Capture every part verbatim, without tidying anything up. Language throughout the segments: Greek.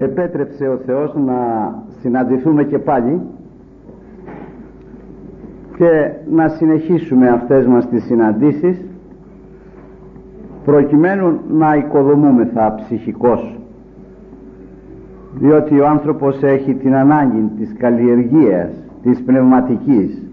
επέτρεψε ο Θεός να συναντηθούμε και πάλι και να συνεχίσουμε αυτές μας τις συναντήσεις προκειμένου να οικοδομούμεθα ψυχικώς, διότι ο άνθρωπος έχει την ανάγκη της καλλιεργίας της πνευματικής,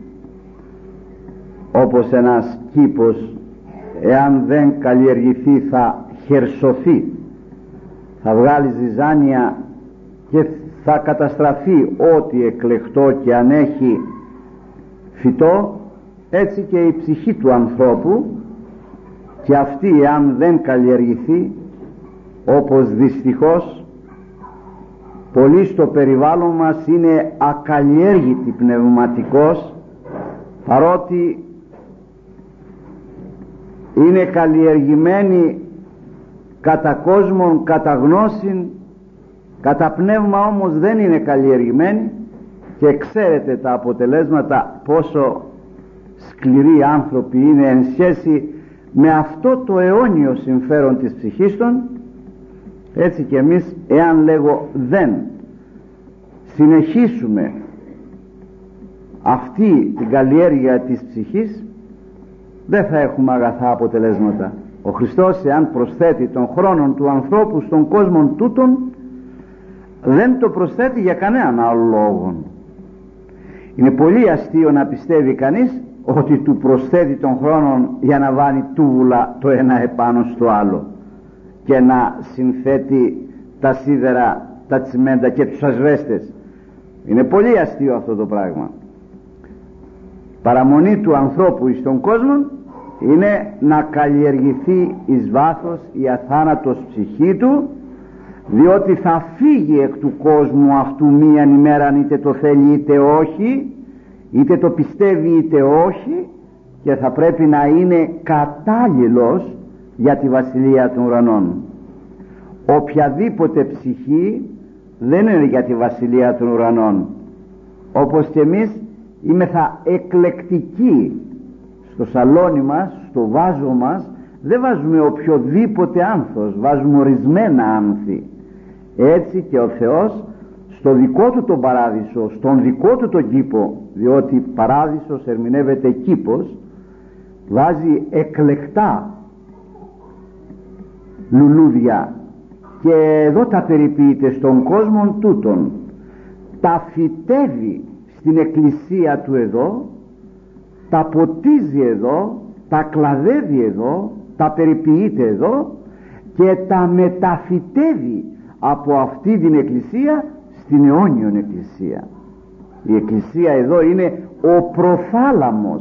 όπως ένας κήπος εάν δεν καλλιεργηθεί θα χερσωθεί, θα βγάλει ζυζάνια και θα καταστραφεί ό,τι εκλεκτό και αν έχει φυτό. Έτσι και η ψυχή του ανθρώπου, και αυτή εάν δεν καλλιεργηθεί, όπως δυστυχώς πολλοί στο περιβάλλον μας είναι ακαλλιέργητοι πνευματικώς, παρότι είναι καλλιεργημένοι κατά κόσμον, κατά γνώσιν, κατά πνεύμα όμως δεν είναι καλλιεργημένοι, και ξέρετε τα αποτελέσματα πόσο σκληροί άνθρωποι είναι εν σχέση με αυτό το αιώνιο συμφέρον της ψυχής των. Έτσι και εμείς, εάν λέγω δεν συνεχίσουμε αυτή την καλλιέργεια της ψυχής, δεν θα έχουμε αγαθά αποτελέσματα. Ο Χριστός, εάν προσθέτει τον χρόνο του ανθρώπου στον κόσμο τούτον, δεν το προσθέτει για κανέναν άλλο λόγο. Είναι πολύ αστείο να πιστεύει κανείς ότι του προσθέτει τον χρόνο για να βάλει τούβουλα το ένα επάνω στο άλλο και να συνθέτει τα σίδερα, τα τσιμέντα και τους ασβέστες. Είναι πολύ αστείο αυτό το πράγμα. Παραμονή του ανθρώπου εις τον κόσμο είναι να καλλιεργηθεί εις βάθος η αθάνατος ψυχή του, διότι θα φύγει εκ του κόσμου αυτού μίαν ημέρα, είτε το θέλει είτε όχι, είτε το πιστεύει είτε όχι, και θα πρέπει να είναι κατάλληλος για τη βασιλεία των ουρανών. Οποιαδήποτε ψυχή δεν είναι για τη βασιλεία των ουρανών, όπως και εμείς είμεθα εκλεκτικοί στο σαλόνι μας, στο βάζο μας δεν βάζουμε οποιοδήποτε άνθος, βάζουμε ορισμένα άνθη. Έτσι και ο Θεός στο δικό του τον παράδεισο, στον δικό του τον κήπο, διότι παράδεισος ερμηνεύεται κήπος, βάζει εκλεκτά λουλούδια, και εδώ τα περιποιείται στον κόσμο τούτον, τα φυτεύει στην εκκλησία του εδώ, τα ποτίζει εδώ, τα κλαδεύει εδώ, τα περιποιείται εδώ και τα μεταφυτεύει από αυτή την εκκλησία στην αιώνιον εκκλησία. Η εκκλησία εδώ είναι ο προθάλαμος,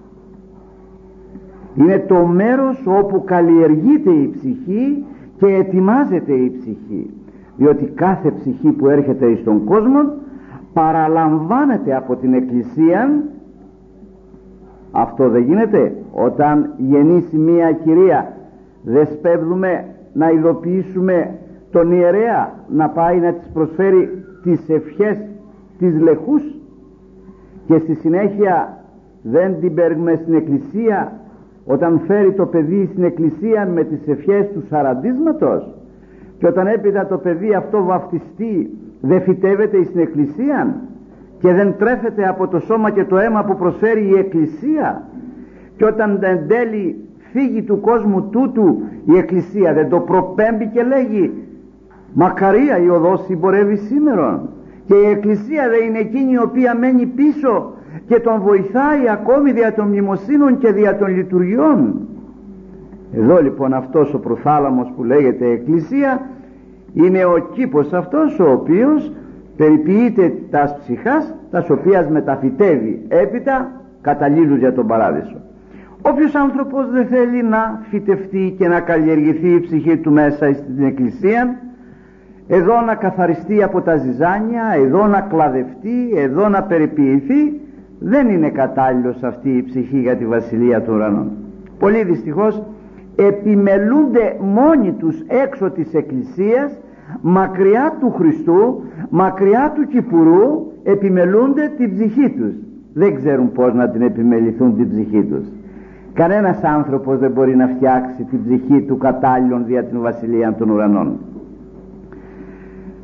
είναι το μέρος όπου καλλιεργείται η ψυχή και ετοιμάζεται η ψυχή, διότι κάθε ψυχή που έρχεται εις τον κόσμο παραλαμβάνεται από την εκκλησία. Αυτό δεν γίνεται? Όταν γεννήσει μία κυρία, δεν σπέβδουμε να ειδοποιήσουμε τον ιερέα να πάει να της προσφέρει τις ευχές της λεχούς, και στη συνέχεια δεν την παίρνουμε στην εκκλησία όταν φέρει το παιδί στην εκκλησία με τις ευχές του σαραντίσματος, και όταν έπειτα το παιδί αυτό βαφτιστεί δεν φυτεύεται στην εκκλησία και δεν τρέφεται από το σώμα και το αίμα που προσφέρει η εκκλησία, και όταν εν τέλει φύγει του κόσμου τούτου η εκκλησία δεν το προπέμπει και λέγει μακαρία η οδός συμπορεύει σήμερον, και η εκκλησία δεν είναι εκείνη η οποία μένει πίσω και τον βοηθάει ακόμη δια των μνημοσύνων και δια των λειτουργιών. Εδώ λοιπόν αυτός ο προθάλαμος που λέγεται εκκλησία είναι ο κήπος αυτός ο οποίος περιποιείται τας ψυχάς, τας οποίας μεταφυτεύει έπειτα καταλήλους για τον παράδεισο. Όποιος άνθρωπος δεν θέλει να φυτευτεί και να καλλιεργηθεί η ψυχή του μέσα στην εκκλησία, εδώ να καθαριστεί από τα ζυζάνια, εδώ να κλαδευτεί, εδώ να περιποιηθεί, δεν είναι κατάλληλος αυτή η ψυχή για τη βασιλεία των ουρανών. Πολύ δυστυχώς επιμελούνται μόνοι τους έξω της εκκλησίας, μακριά του Χριστού, μακριά του κηπουρού, επιμελούνται την ψυχή τους. Δεν ξέρουν πώς να την επιμεληθούν την ψυχή τους. Κανένας άνθρωπος δεν μπορεί να φτιάξει την ψυχή του κατάλληλον δια την βασιλεία των ουρανών.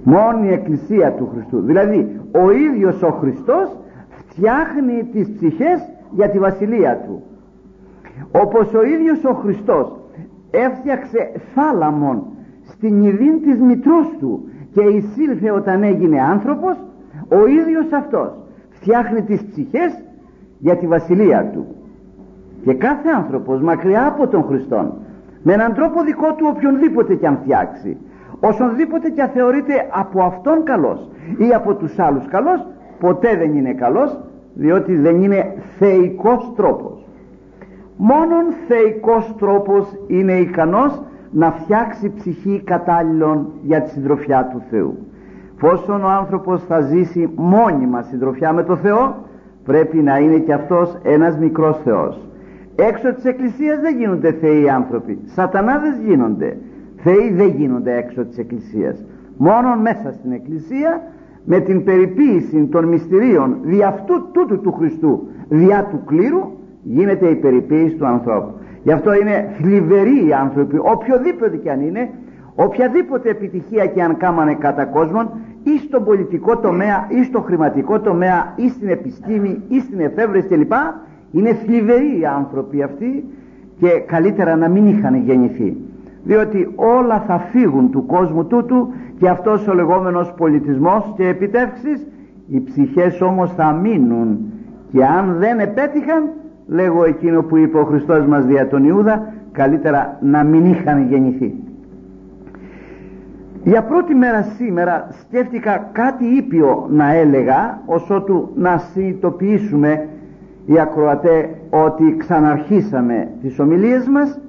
Μόνο η Εκκλησία του Χριστού, δηλαδή ο ίδιος ο Χριστός φτιάχνει τις ψυχές για τη βασιλεία του. Όπως ο ίδιος ο Χριστός έφτιαξε θάλαμον στην ιδίν της μητρός του και εισήλθε όταν έγινε άνθρωπος, ο ίδιος αυτός φτιάχνει τις ψυχές για τη βασιλεία του. Και κάθε άνθρωπος μακριά από τον Χριστόν, με έναν τρόπο δικό του, οποιονδήποτε και αν φτιάξει, όσονδήποτε και αν θεωρείται από αυτόν καλός ή από τους άλλους καλός, ποτέ δεν είναι καλός, διότι δεν είναι θεϊκός τρόπος. Μόνον θεϊκός τρόπος είναι ικανός να φτιάξει ψυχή κατάλληλον για τη συντροφιά του Θεού. Πόσον ο άνθρωπος θα ζήσει μόνιμα συντροφιά με το Θεό, πρέπει να είναι και αυτός ένας μικρός Θεός. Έξω της Εκκλησίας δεν γίνονται θεοί άνθρωποι, σατανάδες γίνονται. Θεοί δεν γίνονται έξω της Εκκλησίας. Μόνο μέσα στην Εκκλησία, με την περιποίηση των μυστηρίων δι' αυτού τούτου του Χριστού, διά του κλήρου, γίνεται η περιποίηση του ανθρώπου. Γι' αυτό είναι θλιβεροί οι άνθρωποι, οποιοδήποτε και αν είναι, οποιαδήποτε επιτυχία και αν κάμανε κατά κόσμον, ή στον πολιτικό τομέα ή στο χρηματικό τομέα ή στην επιστήμη ή στην εφεύρεση κλπ. Είναι θλιβεροί οι άνθρωποι αυτοί και καλύτερα να μην είχαν γεννηθεί, διότι όλα θα φύγουν του κόσμου τούτου και αυτός ο λεγόμενος πολιτισμός και επιτεύξεις, οι ψυχές όμως θα μείνουν, και αν δεν επέτυχαν, λέγω εκείνο που είπε ο Χριστός μας δια τον Ιούδα, καλύτερα να μην είχαν γεννηθεί. Για πρώτη μέρα σήμερα σκέφτηκα κάτι ήπιο να έλεγα, ως ότου να συνειδητοποιήσουμε οι ακροατέ ότι ξαναρχίσαμε τις ομιλίες μας,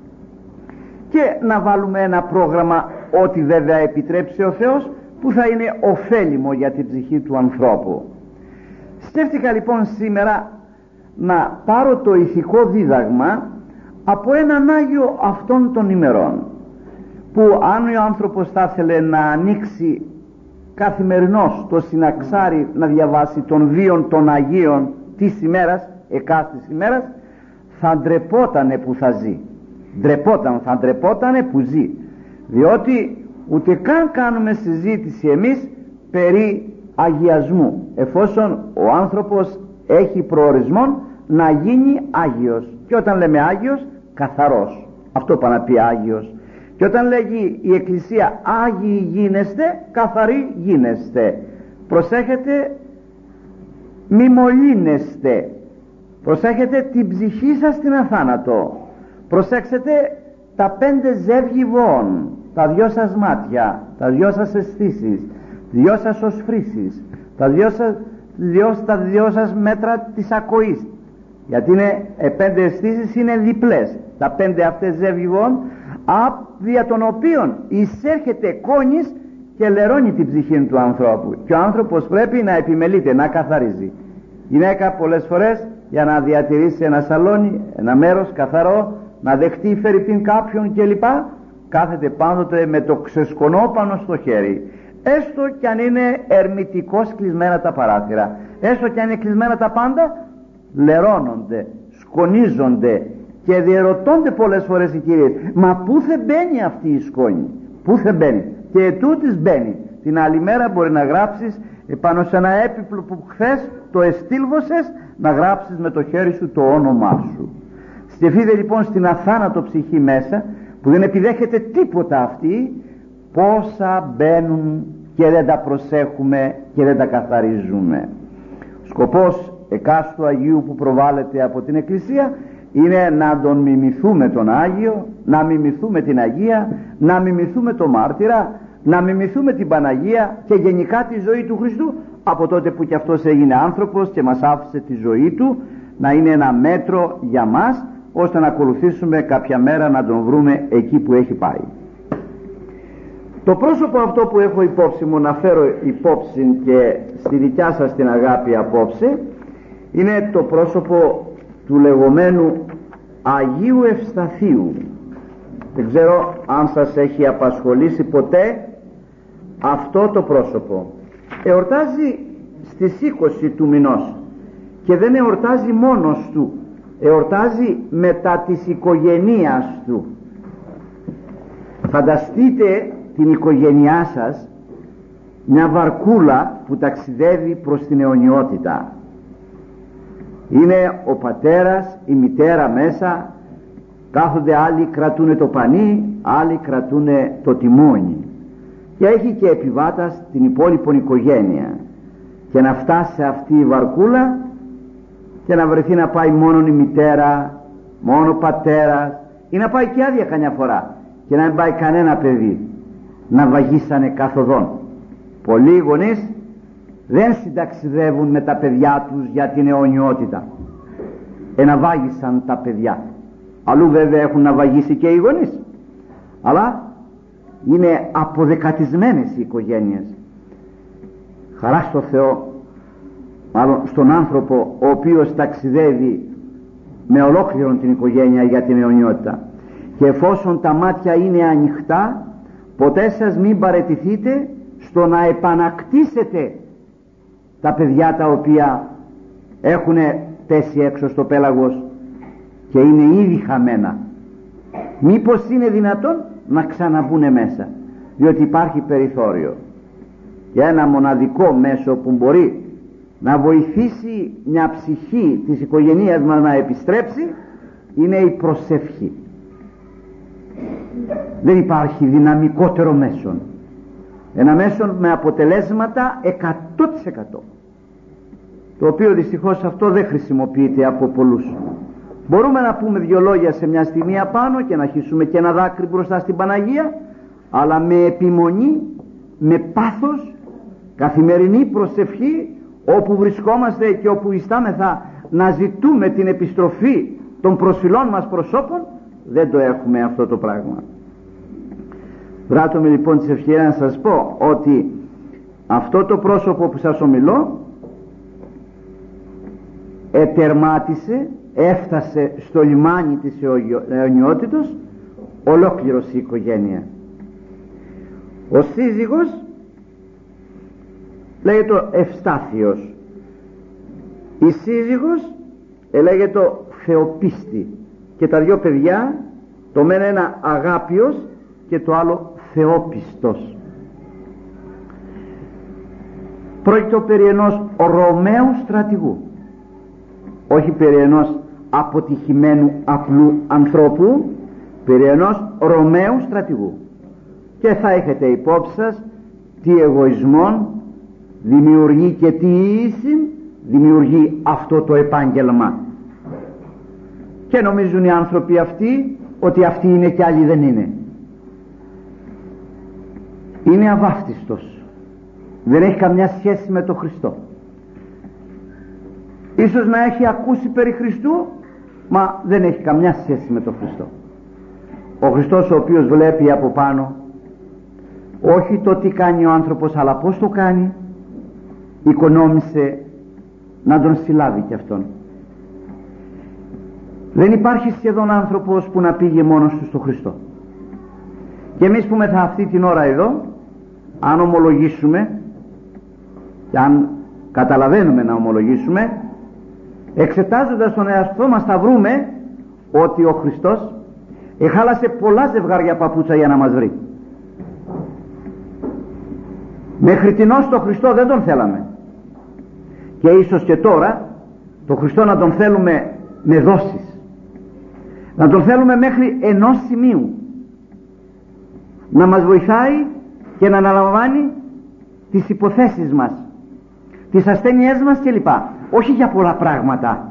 και να βάλουμε ένα πρόγραμμα, ό,τι βέβαια επιτρέψει ο Θεός, που θα είναι ωφέλιμο για την ψυχή του ανθρώπου. Σκέφτηκα λοιπόν σήμερα να πάρω το ηθικό δίδαγμα από έναν Άγιο αυτών των ημερών, που αν ο άνθρωπος θα ήθελε να ανοίξει καθημερινώς το συναξάρι να διαβάσει των βίων των Αγίων της ημέρας, εκάστης ημέρας, θα ντρεπότανε που θα ζει. Ντρεπόταν, θα ντρεπότανε που ζει, διότι ούτε καν κάνουμε συζήτηση εμείς περί αγιασμού, εφόσον ο άνθρωπος έχει προορισμό να γίνει Άγιος. Και όταν λέμε Άγιος, καθαρός, αυτό πάει να πει Άγιος. Και όταν λέγει η Εκκλησία Άγιοι γίνεστε, καθαροί γίνεστε. Προσέχετε, μη μολύνεστε. Προσέχετε την ψυχή σας στην αθάνατο. Προσέξτε τα πέντε ζεύγη βοών, τα δυο σας μάτια, τα δυο σας αισθήσεις, δυο σας οσφρήσεις, τα δυο σας, δυο, τα δυο σας μέτρα της ακοής. Γιατί είναι, ε, πέντε αισθήσεις είναι διπλές. Τα πέντε αυτές ζεύγη βοών, δια των οποίων εισέρχεται κόνης και λερώνει την ψυχή του ανθρώπου. Και ο άνθρωπος πρέπει να επιμελείται, να καθαρίζει. Γυναίκα πολλές φορές, για να διατηρήσει ένα σαλόνι, ένα μέρος καθαρό, να δεχτεί φερειπίν κάποιον κλπ, κάθεται πάντοτε με το ξεσκονό πάνω στο χέρι, έστω κι αν είναι ερμητικώς κλεισμένα τα παράθυρα, έστω κι αν είναι κλεισμένα τα πάντα, λερώνονται, σκονίζονται και διερωτώνται πολλές φορές οι κυρίες, μα πού θα μπαίνει αυτή η σκόνη, πού θα μπαίνει, και ετούτης μπαίνει. Την άλλη μέρα μπορεί να γράψεις επάνω σε ένα έπιπλο που χθες το εστίλβωσες, να γράψεις με το χέρι σου το όνομά σου. Σκεφτείτε λοιπόν στην αθάνατο ψυχή μέσα, που δεν επιδέχεται τίποτα αυτή, πόσα μπαίνουν και δεν τα προσέχουμε και δεν τα καθαρίζουμε. Σκοπός εκάστου Αγίου που προβάλλεται από την Εκκλησία είναι να τον μιμηθούμε τον Άγιο, να μιμηθούμε την Αγία, να μιμηθούμε τον Μάρτυρα, να μιμηθούμε την Παναγία και γενικά τη ζωή του Χριστού, από τότε που κι αυτός έγινε άνθρωπος και μας άφησε τη ζωή του, να είναι ένα μέτρο για μας, ώστε να ακολουθήσουμε κάποια μέρα να τον βρούμε εκεί που έχει πάει. Το πρόσωπο αυτό που έχω υπόψη μου, να φέρω υπόψη και στη δικιά σας την αγάπη απόψε, είναι το πρόσωπο του λεγόμενου Αγίου Ευσταθίου. Δεν ξέρω αν σας έχει απασχολήσει ποτέ αυτό το πρόσωπο. Εορτάζει στις είκοσι του μηνός, και δεν εορτάζει μόνος του, εορτάζει μετά της οικογένειας του. Φανταστείτε την οικογένειά σας μια βαρκούλα που ταξιδεύει προς την αιωνιότητα. Είναι ο πατέρας, η μητέρα μέσα, κάθονται άλλοι κρατούνε το πανί, άλλοι κρατούνε το τιμόνι, και έχει και επιβάτας την υπόλοιπη οικογένεια. Και να φτάσει αυτή η βαρκούλα και να βρεθεί να πάει μόνο η μητέρα, μόνο ο πατέρας, ή να πάει και άδεια καμιά φορά και να μην πάει κανένα παιδί, να βαγίσανε καθοδόν. Πολλοί γονείς δεν συνταξιδεύουν με τα παιδιά τους για την αιωνιότητα, εναβάγισαν τα παιδιά. Αλλού βέβαια έχουν να βαγίσει και οι γονείς, αλλά είναι αποδεκατισμένες οι οικογένειες. Χαρά στο Θεό, μάλλον στον άνθρωπο ο οποίος ταξιδεύει με ολόκληρον την οικογένεια για την αιωνιότητα. Και εφόσον τα μάτια είναι ανοιχτά, ποτέ σας μην παραιτηθείτε στο να επανακτήσετε τα παιδιά τα οποία έχουν πέσει έξω στο πέλαγος και είναι ήδη χαμένα. Μήπως είναι δυνατόν να ξαναμπούνε μέσα, διότι υπάρχει περιθώριο. Για ένα μοναδικό μέσο που μπορεί να βοηθήσει μια ψυχή της οικογένειας μας να επιστρέψει είναι η προσευχή. Δεν υπάρχει δυναμικότερο μέσο, ένα μέσο με αποτελέσματα εκατό τοις εκατό, το οποίο δυστυχώς αυτό δεν χρησιμοποιείται από πολλούς. Μπορούμε να πούμε δυο λόγια σε μια στιγμή απάνω και να χύσουμε και ένα δάκρυ μπροστά στην Παναγία, αλλά με επιμονή, με πάθος, καθημερινή προσευχή, όπου βρισκόμαστε και όπου ιστάμεθα να ζητούμε την επιστροφή των προσφυλών μας προσώπων, δεν το έχουμε αυτό το πράγμα. Βράτω με λοιπόν της ευκαιρίας να σας πω ότι αυτό το πρόσωπο που σας ομιλώ ετερμάτισε, έφτασε στο λιμάνι της αιωνιότητος ολόκληρος η οικογένεια. Ο σύζυγος λέγεται Ευστάθιος, η σύζυγος λέγεται Θεοπίστη, και τα δυο παιδιά, το μένα ένα Αγάπιος και το άλλο Θεόπιστος. Πρόκειται περί ενός Ρωμαίου στρατηγού, όχι περί ενός αποτυχημένου απλού ανθρώπου, περί ενός Ρωμαίου στρατηγού. Και θα έχετε υπόψη σας τι εγωισμόν δημιουργεί και τι ίσιν δημιουργεί αυτό το επάγγελμα. Και νομίζουν οι άνθρωποι αυτοί ότι αυτοί είναι και άλλοι δεν είναι. Είναι αβάφτιστος, δεν έχει καμιά σχέση με τον Χριστό. Ίσως να έχει ακούσει περί Χριστού, μα δεν έχει καμιά σχέση με τον Χριστό. Ο Χριστός ο οποίος βλέπει από πάνω όχι το τι κάνει ο άνθρωπος, αλλά πως το κάνει, οικονόμησε να τον συλλάβει κι αυτόν. Δεν υπάρχει σχεδόν άνθρωπος που να πήγε μόνος του στο Χριστό. Και εμείς που μεθα αυτή την ώρα εδώ, αν ομολογήσουμε και αν καταλαβαίνουμε να ομολογήσουμε, εξετάζοντας τον εαυτό μας θα βρούμε ότι ο Χριστός εχάλασε πολλά ζευγάρια παπούτσα για να μας βρει. Μέχρι τινός τον Χριστό δεν τον θέλαμε, και ίσως και τώρα τον Χριστό να τον θέλουμε με δόσεις, να τον θέλουμε μέχρι ενός σημείου, να μας βοηθάει και να αναλαμβάνει τις υποθέσεις μας, τις ασθένειές μας κλπ. Όχι για πολλά πράγματα.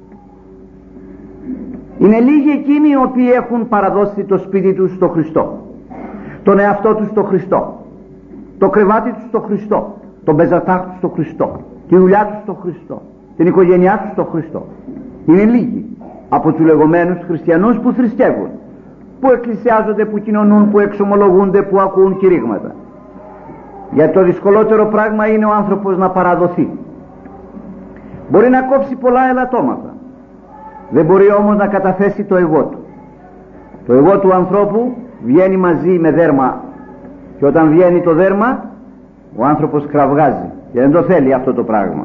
Είναι λίγοι εκείνοι οι οποίοι έχουν παραδώσει το σπίτι τους στο Χριστό, τον εαυτό τους στο Χριστό, το κρεβάτι τους στο Χριστό, τον πεζατάκ τους στο Χριστό, τη δουλειά τους στο Χριστό, την οικογένειά τους στο Χριστό. Είναι λίγοι από τους λεγόμενους χριστιανούς που θρησκεύουν, που εκκλησιάζονται, που κοινωνούν, που εξομολογούνται, που ακούν κηρύγματα. Γιατί το δυσκολότερο πράγμα είναι ο άνθρωπος να παραδοθεί. Μπορεί να κόψει πολλά ελαττώματα, δεν μπορεί όμως να καταθέσει το εγώ του. Το εγώ του ανθρώπου βγαίνει μαζί με δέρμα, και όταν βγαίνει το δέρμα ο άνθρωπος κραυγάζει και δεν το θέλει αυτό το πράγμα.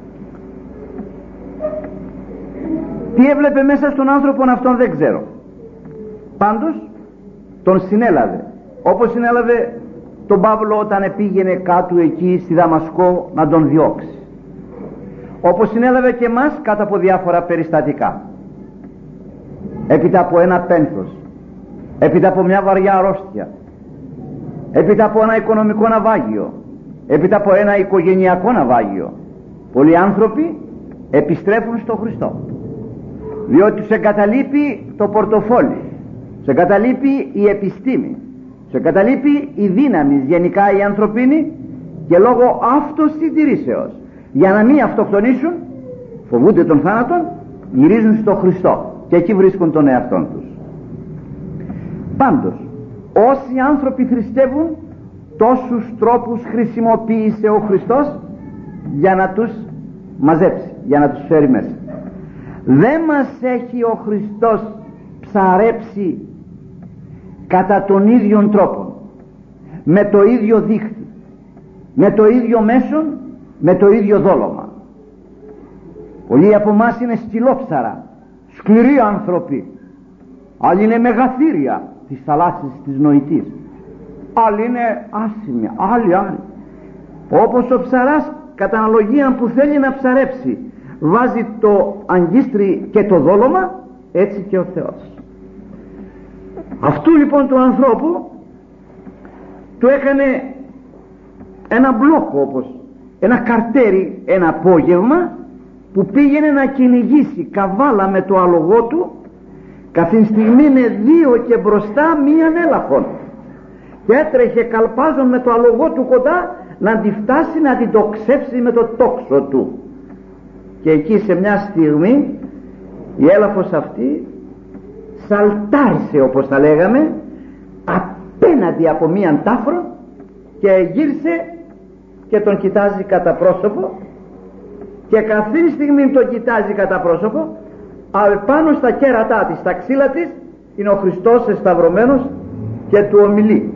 Τι έβλεπε μέσα στον άνθρωπο αυτόν δεν ξέρω, πάντως τον συνέλαβε, όπως συνέλαβε τον Παύλο όταν πήγαινε κάτω εκεί στη Δαμασκό να τον διώξει, όπως συνέλαβε και εμάς κάτω από διάφορα περιστατικά, έπειτα από ένα πένθος, έπειτα από μια βαριά αρρώστια, έπειτα από ένα οικονομικό ναυάγιο, έπειτα από ένα οικογενειακό ναυάγιο, πολλοί άνθρωποι επιστρέφουν στο Χριστό, διότι σε εγκαταλείπει το πορτοφόλι, σε εγκαταλείπει η επιστήμη, σε εγκαταλείπει η δύναμη γενικά η ανθρωπίνη, και λόγω αυτοσυντηρήσεως, για να μην αυτοκτονήσουν, φοβούνται τον θάνατον, γυρίζουν στο Χριστό και εκεί βρίσκουν τον εαυτόν τους. Πάντως, όσοι άνθρωποι θρησκεύουν, τόσους τρόπους χρησιμοποίησε ο Χριστός για να τους μαζέψει, για να τους φέρει μέσα. Δεν μας έχει ο Χριστός ψαρέψει κατά τον ίδιον τρόπο, με το ίδιο δίχτυ, με το ίδιο μέσον, με το ίδιο δόλωμα. Πολλοί από εμάς είναι στυλόψαρα, σκληροί άνθρωποι, άλλοι είναι μεγαθύρια της θαλάσσης της νοητής, άλλοι είναι άσημοι, άλλοι άλλοι. Όπως ο ψαράς κατά αναλογία που θέλει να ψαρέψει βάζει το αγκίστρι και το δόλωμα, έτσι και ο Θεός. Αυτού λοιπόν του ανθρώπου του έκανε ένα μπλόκο, όπως ένα καρτέρι, ένα απόγευμα που πήγαινε να κυνηγήσει καβάλα με το άλογο του, καθήν στιγμή είναι δύο και μπροστά μίαν έλαφον, και έτρεχε καλπάζον με το άλογο του κοντά να τη φτάσει να την τοξεύσει με το τόξο του. Και εκεί σε μια στιγμή η έλαφος αυτή σαλτάρισε, όπως τα λέγαμε, απέναντι από μίαν τάφρο και γύρισε και τον κοιτάζει κατά πρόσωπο, και καθήν στιγμή τον κοιτάζει κατά πρόσωπο, πάνω στα κέρατά της, στα ξύλα της, είναι ο Χριστός εσταυρωμένος και του ομιλεί.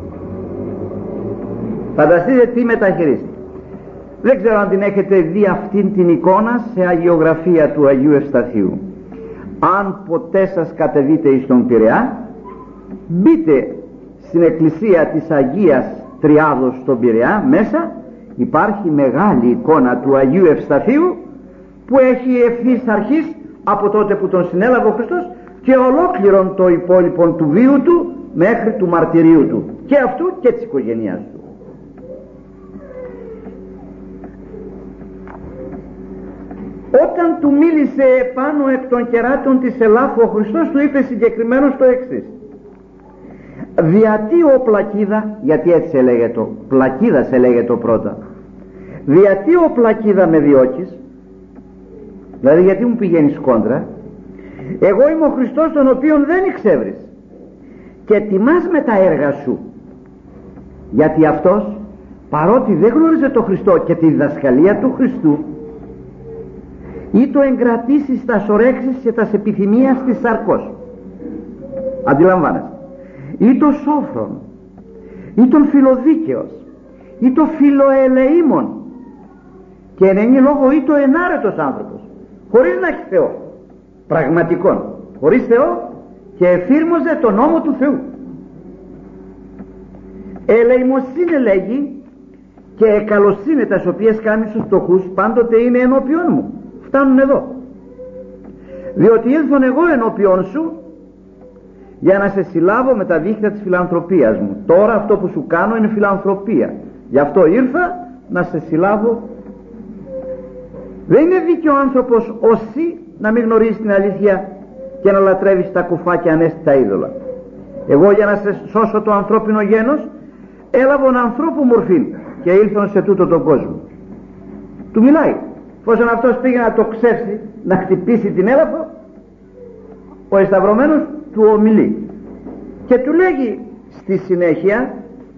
Φανταστείτε τι μεταχειρίζεται. Δεν ξέρω αν την έχετε δει αυτήν την εικόνα σε αγιογραφία του Αγίου Ευσταθίου. Αν ποτέ σας κατεβείτε εις τον Πειραιά, μπείτε στην εκκλησία της Αγίας Τριάδος στον Πειραιά, μέσα υπάρχει μεγάλη εικόνα του Αγίου Ευσταθίου, που έχει ευθύς αρχής από τότε που τον συνέλαβε ο Χριστός και ολόκληρον το υπόλοιπο του βίου του μέχρι του μαρτυρίου του, και αυτού και της οικογένειάς του. Όταν του μίλησε πάνω εκ των κεράτων της ελάφου, ο Χριστός του είπε συγκεκριμένως το εξής: διατί ο πλακίδα, γιατί έτσι σε λέγεται, πλακίδα σε λέγεται πρώτα, διατί ο πλακίδα με διώκεις, δηλαδή γιατί μου πηγαίνεις κόντρα, εγώ είμαι ο Χριστός τον οποίον δεν εξεύρεις και τιμάς με τα έργα σου. Γιατί αυτός, παρότι δεν γνώριζε το Χριστό και τη διδασκαλία του Χριστού, ή το εγκρατήσει στα σωρέξεις και τα επιθυμίας της σαρκός, αντιλαμβάνεστε, ή το σόφρον, ή τον φιλοδίκαιος, ή το φιλοελεήμον, και εν είναι λόγω ή το ενάρετος άνθρωπος, χωρίς να έχει Θεό, πραγματικόν, χωρίς Θεό, και εφήρμοζε τον νόμο του Θεού. Ελεημοσύνη λέγει, και καλοσύνη τας οποίες κάνει στους φτωχούς πάντοτε είναι ενώπιον μου, φτάνουν εδώ, διότι ήλθον εγώ ενώπιον σου για να σε συλλάβω με τα δίχτυα της φιλανθρωπίας μου. Τώρα αυτό που σου κάνω είναι φιλανθρωπία, γι' αυτό ήρθα να σε συλλάβω. Δεν είναι δίκαιο ο άνθρωπος όσοι να μην γνωρίζει την αλήθεια και να λατρεύει τα κουφά και ανέστητα είδωλα. Εγώ για να σε σώσω το ανθρώπινο γένος έλαβον ανθρώπου μορφήν και ήλθον σε τούτο τον κόσμο. Του μιλάει. Φόσον αυτός πήγε να το ξεύσει, να χτυπήσει την έλαφο, ο εσταυρωμένος του ομιλεί και του λέγει στη συνέχεια,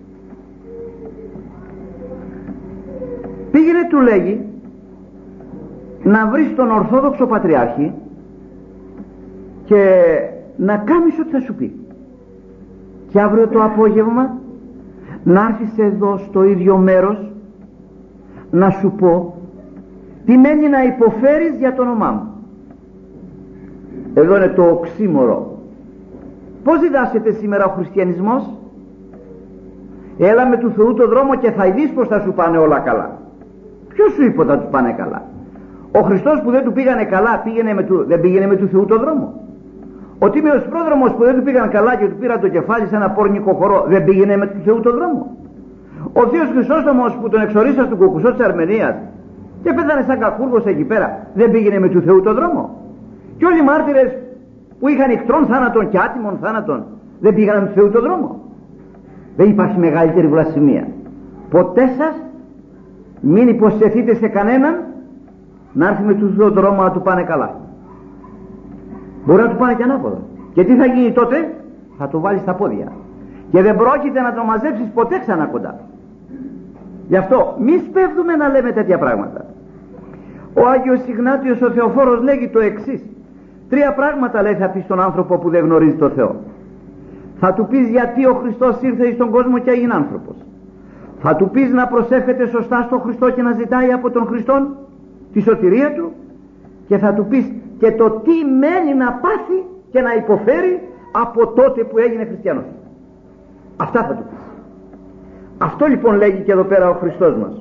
πήγαινε, του λέγει, να βρεις τον Ορθόδοξο Πατριάρχη και να κάνεις ό,τι θα σου πει, και αύριο το απόγευμα να έρθεις εδώ στο ίδιο μέρος να σου πω τι μένει να υποφέρεις για το όνομά μου. Εδώ είναι το οξύμορο. Πώς διδάσκεται σήμερα ο χριστιανισμός? Έλα με του Θεού το δρόμο και θα δεις πως θα σου πάνε όλα καλά. Ποιος σου είπε θα του πάνε καλά? Ο Χριστός που δεν του πήγανε καλά πήγαινε με του, δεν πήγαινε με του Θεού το δρόμο? Ο τίμιος πρόδρομος που δεν του πήγαν καλά και του πήρα το κεφάλι σε ένα πόρνικο χορό δεν πήγαινε με του Θεού το δρόμο? Ο Θείος Χρυσόστομος που τον εξορίσα στον Κοκκουσό της Αρμενίας και πέθανε σαν κακούργος εκεί πέρα δεν πήγαινε με του Θεού το δρόμο? Και όλοι οι μάρτυρες που είχαν ικτρών θάνατον και άτιμων θάνατον δεν πήγαν με του Θεού το δρόμο? Δεν υπάρχει μεγαλύτερη βλασφημία. Ποτέ σας μην υποσχεθείτε σε κανέναν να έρθει με του Θεού το δρόμο να του πάνε καλά. Μπορεί να του πάνε και ανάποδα. Και τι θα γίνει τότε? Θα το βάλει στα πόδια και δεν πρόκειται να το μαζέψεις ποτέ ξανά κοντά. Γι' αυτό μη σπέβδουμε να λέμε τέτοια πράγματα. Ο Άγιος Ιγνάτιος ο Θεοφόρος λέγει το εξής. Τρία πράγματα λέει θα πει στον άνθρωπο που δεν γνωρίζει το Θεό. Θα του πεις γιατί ο Χριστός ήρθε στον κόσμο και έγινε άνθρωπος. Θα του πεις να προσεύχεται σωστά στον Χριστό και να ζητάει από τον Χριστό τη σωτηρία του. Και θα του πεις και το τι μένει να πάθει και να υποφέρει από τότε που έγινε χριστιανός. Αυτά θα του πεις. Αυτό λοιπόν λέγει και εδώ πέρα ο Χριστός μας.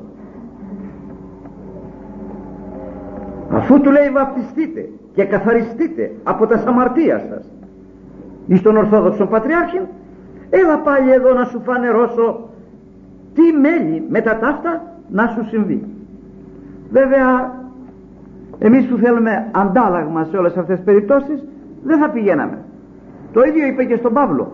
Αφού του λέει βαπτιστείτε και καθαριστείτε από τα αμαρτία σας εις τον Ορθόδοξο Πατριάρχη, έλα πάλι εδώ να σου φανερώσω τι μέλη μετά ταύτα να σου συμβεί. Βέβαια εμείς που θέλουμε αντάλλαγμα σε όλες αυτές τις περιπτώσεις δεν θα πηγαίναμε. Το ίδιο είπε και στον Παύλο.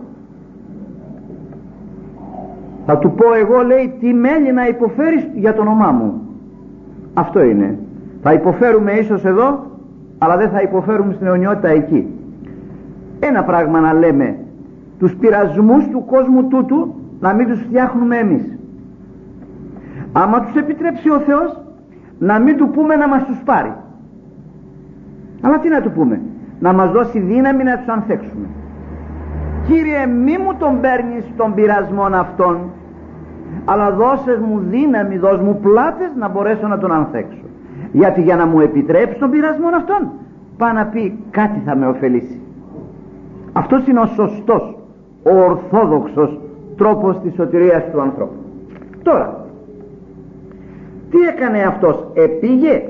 Θα του πω εγώ λέει τι μέλη να υποφέρεις για το όνομά μου. Αυτό είναι. Θα υποφέρουμε ίσως εδώ αλλά δεν θα υποφέρουμε στην αιωνιότητα εκεί. Ένα πράγμα να λέμε, τους πειρασμούς του κόσμου τούτου να μην τους φτιάχνουμε εμείς. Άμα τους επιτρέψει ο Θεός να μην του πούμε να μας τους πάρει. Αλλά τι να του πούμε? Να μας δώσει δύναμη να τους ανθέξουμε. Κύριε μη μου τον παίρνεις των πειρασμών αυτών, αλλά δώσες μου δύναμη, δώσ' μου πλάτες να μπορέσω να τον ανθέξω. Γιατί για να μου επιτρέψει τον πειρασμό αυτόν πάει να πει κάτι θα με ωφελήσει. Αυτός είναι ο σωστός, ο ορθόδοξος τρόπος της σωτηρίας του ανθρώπου. Τώρα τι έκανε αυτός? Επήγε,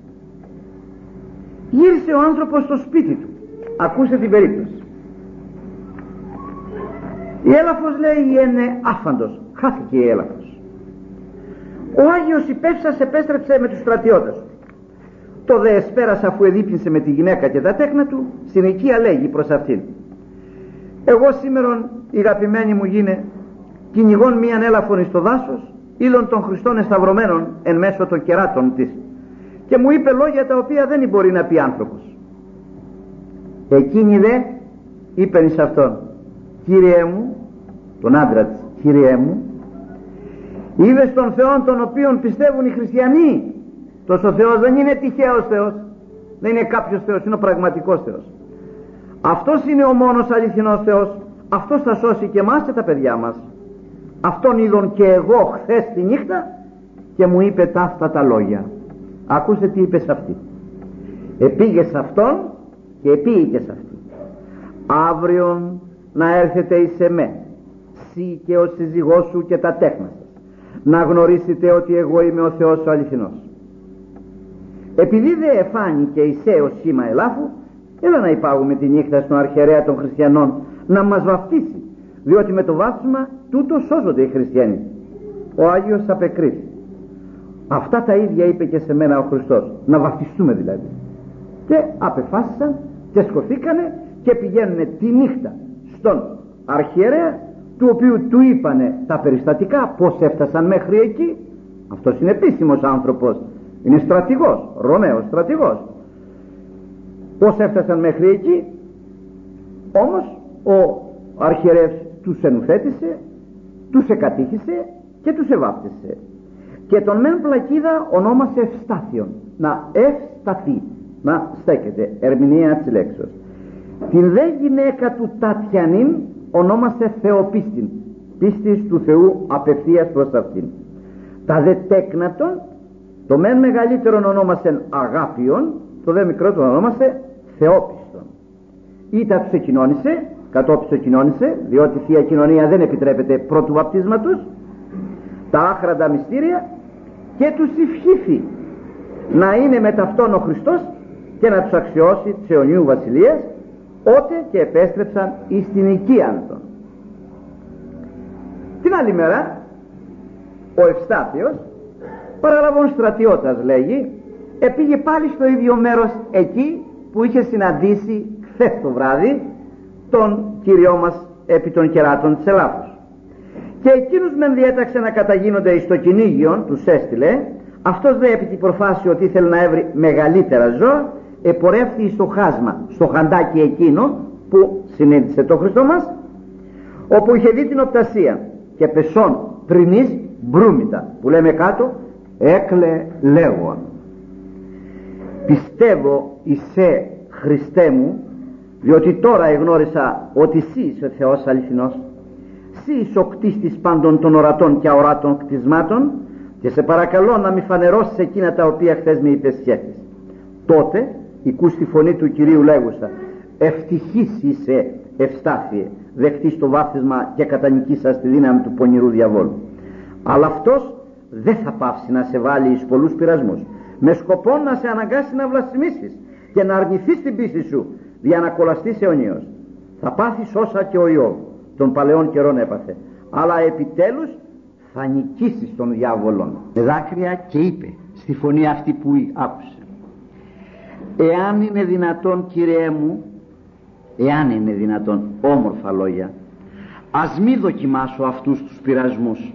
γύρισε ο άνθρωπος στο σπίτι του. Ακούστε την περίπτωση. Η έλαφος λέει είναι άφαντος, χάθηκε η έλαφος. Ο Άγιος Υπεύσας επέστρεψε με τους στρατιώτες του. Το δε εσπέρας αφού εδίπνησε με τη γυναίκα και τα τέκνα του, στην οικία λέγει προς αυτήν: εγώ σήμερον η αγαπημένη μου γίνε κυνηγών μίαν έλαφον εις το δάσος, ήλων των Χριστών εσταυρωμένων εν μέσω των κεράτων της, και μου είπε λόγια τα οποία δεν μπορεί να πει άνθρωπος. Εκείνη δε είπεν εις αυτόν: Κύριέ μου, τον άντρα της, Κύριέ μου, είδες τον Θεό τον οποίον πιστεύουν οι χριστιανοί? Τόσο ο Θεός δεν είναι τυχαίος Θεός, δεν είναι κάποιος Θεός, είναι ο πραγματικός Θεός. Αυτός είναι ο μόνος αληθινός Θεός. Αυτός θα σώσει και εμάς και τα παιδιά μας. Αυτόν είδον και εγώ χθες τη νύχτα και μου είπε ταύτα τα λόγια. Ακούστε τι είπε σε αυτή. Επήγε σε αυτόν και επήγε και σε αυτή. Αύριον να έρθετε εις εμέ, σύ και ο σύζυγός σου και τα τέκνα σας, να γνωρίσετε ότι εγώ είμαι ο Θεός ο αληθινός. Επειδή δε εφάνηκε εισέ ο σήμα ελάφου, έλα να υπάγουμε τη νύχτα στον αρχιερέα των χριστιανών να μας βαφτίσει, διότι με το βάφτισμα τούτο σώζονται οι χριστιανοί. Ο Άγιος απεκρίθη. Αυτά τα ίδια είπε και σε μένα ο Χριστός, να βαφτιστούμε δηλαδή. Και απεφάσισαν και σκοθήκανε και πηγαίνουν τη νύχτα στον αρχιερέα, του οποίου του είπανε τα περιστατικά, πως έφτασαν μέχρι εκεί. Αυτός είναι επίσημος άνθρωπος, είναι στρατηγός, Ρωμαίος στρατηγός. Πως έφτασαν μέχρι εκεί. Όμως ο αρχιερεύς τους ενουθέτησε, τους εκατήχησε και τους εβάπτισε. Και τον μεν πλακίδα ονόμασε Ευστάθιον, να ευσταθεί, να στέκεται, ερμηνεία της λέξης. Την δε γυναίκα του Τατιανήν ονόμασε Θεοπίστην, πίστης του Θεού απευθείας προς αυτήν. Τα δε τέκνατον, το μεν μεγαλύτερον ονόμασε Αγάπιον, το δε μικρότερο ονόμασε Θεόπιστον. Ήτα τους εκοινώνησε, κατόπιν τους εκοινώνησε, διότι η Θεία Κοινωνία δεν επιτρέπεται πρώτου βαπτίσματος, τα άχραντα μυστήρια και τους ευχήθη να είναι με ταυτόν ο Χριστός και να τους αξιώσει της αιωνίου βασιλείας, ότε και επέστρεψαν εις την οικίαν των. Την άλλη μέρα ο Ευστάθιος, παραλαβών στρατιώτας λέγει, επήγε πάλι στο ίδιο μέρος εκεί που είχε συναντήσει χθες το βράδυ τον Κύριό μας επί των κεράτων της Ελλάδος. Και εκείνους μεν διέταξε να καταγίνονται εις το κυνήγιον, τους έστειλε. Αυτός δε επί την προφάση ότι ήθελε να έβρει μεγαλύτερα ζώα, επορεύθη στο χάσμα, στο χαντάκι εκείνο που συνέντησε το Χριστό μας, όπου είχε δει την οπτασία και πεσόν πρινής μπρούμητα, που λέμε κάτω, έκλε λέγον. Πιστεύω εισέ Χριστέ μου, διότι τώρα εγνώρισα ότι εσύ είσαι Θεός αληθινός, εσύ είσαι ο κτίστης πάντων των ορατών και αοράτων κτισμάτων, και σε παρακαλώ να μη φανερώσεις εκείνα τα οποία χθες με υπεσχέθης. Τότε ακούς τη φωνή του Κυρίου λέγουσα, ευτυχής είσαι Ευστάθιε, δεχτείς το βάφτισμα και κατανικήσας τη δύναμη του πονηρού διαβόλου. Αλλά αυτός δεν θα πάψει να σε βάλει εις πολλούς πειρασμούς, με σκοπό να σε αναγκάσει να βλασφημίσεις και να αρνηθείς την πίστη σου, για να κολλαστείς αιωνίως. Θα πάθεις όσα και ο Ιώβ των παλαιών καιρών έπαθε, αλλά επιτέλους θα νικήσεις τον διάβολον. Με δάκρυα και είπε στη φωνή αυτή που άκουσε, εάν είναι δυνατόν, Κύριέ μου, εάν είναι δυνατόν, όμορφα λόγια, ας μη δοκιμάσω αυτούς τους πειρασμούς.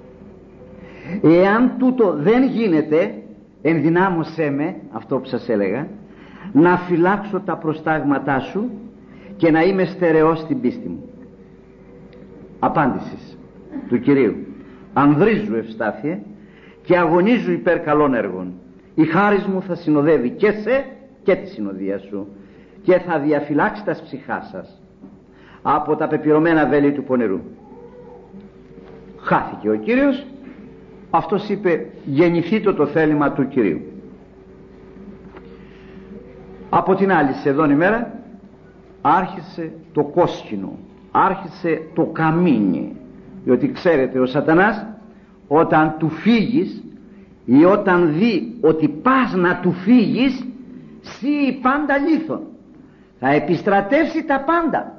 Εάν τούτο δεν γίνεται, ενδυνάμωσέ με, αυτό που σας έλεγα, να φυλάξω τα προστάγματά σου και να είμαι στερεός στην πίστη μου. Απάντησης του Κυρίου, ανδρίζου Ευστάθιε και αγωνίζου υπέρ καλών έργων. Η χάρις μου θα συνοδεύει και σε και τη συνοδεία σου και θα διαφυλάξει τα ψυχά σας από τα πεπυρωμένα βέλη του πονηρού. Χάθηκε ο Κύριος. Αυτός είπε, γεννηθήτω το θέλημα του Κυρίου. Από την άλλη σχεδόν ημέρα άρχισε το κόσκινο, άρχισε το καμίνι, διότι ξέρετε ο σατανάς όταν του φύγεις ή όταν δει ότι πας να του φύγεις, σύ πάντα λίθον, θα επιστρατεύσει τα πάντα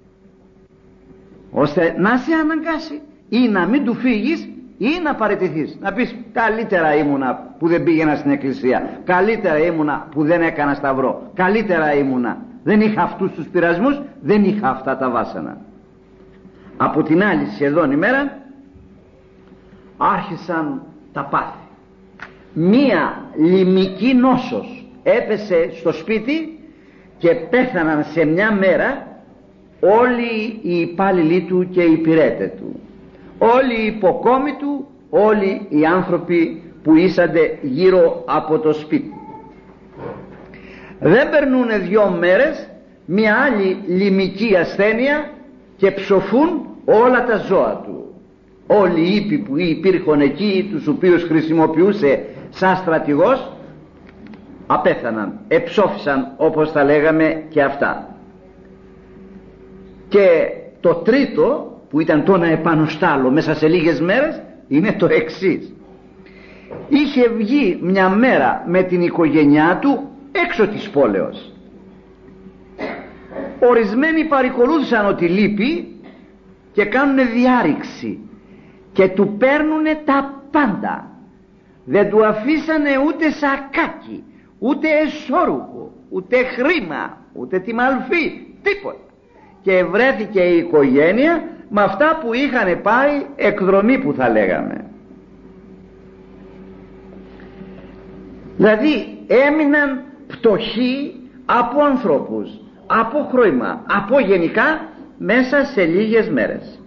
ώστε να σε αναγκάσει ή να μην του φύγεις ή να παραιτηθείς, να πεις καλύτερα ήμουνα που δεν πήγαινα στην εκκλησία, καλύτερα ήμουνα που δεν έκανα σταυρό, καλύτερα ήμουνα, δεν είχα αυτούς τους πειρασμούς, δεν είχα αυτά τα βάσανα. Από την άλλη σχεδόν ημέρα άρχισαν τα πάθη. Μία λιμική νόσος έπεσε στο σπίτι και πέθαναν σε μια μέρα όλοι οι υπάλληλοι του και οι υπηρέτες του, όλοι οι υποκόμοι του, όλοι οι άνθρωποι που ήσανται γύρω από το σπίτι. Δεν περνούνε δυο μέρες μια άλλη λιμική ασθένεια και ψοφούν όλα τα ζώα του. Όλοι οι ύποι που υπήρχαν εκεί, τους οποίους χρησιμοποιούσε σαν στρατηγός, απέθαναν, εψόφισαν όπως τα λέγαμε και αυτά. Και το τρίτο που ήταν το να επανοστάλω μέσα σε λίγες μέρες είναι το εξής. Είχε βγει μια μέρα με την οικογένειά του έξω της πόλεως. Ορισμένοι παρακολούθησαν ότι λείπει και κάνουνε διάρρηξη και του παίρνουνε τα πάντα. Δεν του αφήσανε ούτε σακάκι, ούτε εσώρουχο, ούτε χρήμα, ούτε τη μαλφή, τίποτα. Και βρέθηκε η οικογένεια με αυτά που είχαν πάει εκδρομή, που θα λέγαμε. Δηλαδή έμειναν πτωχοί από ανθρώπους, από χρήμα, από γενικά, μέσα σε λίγες μέρες.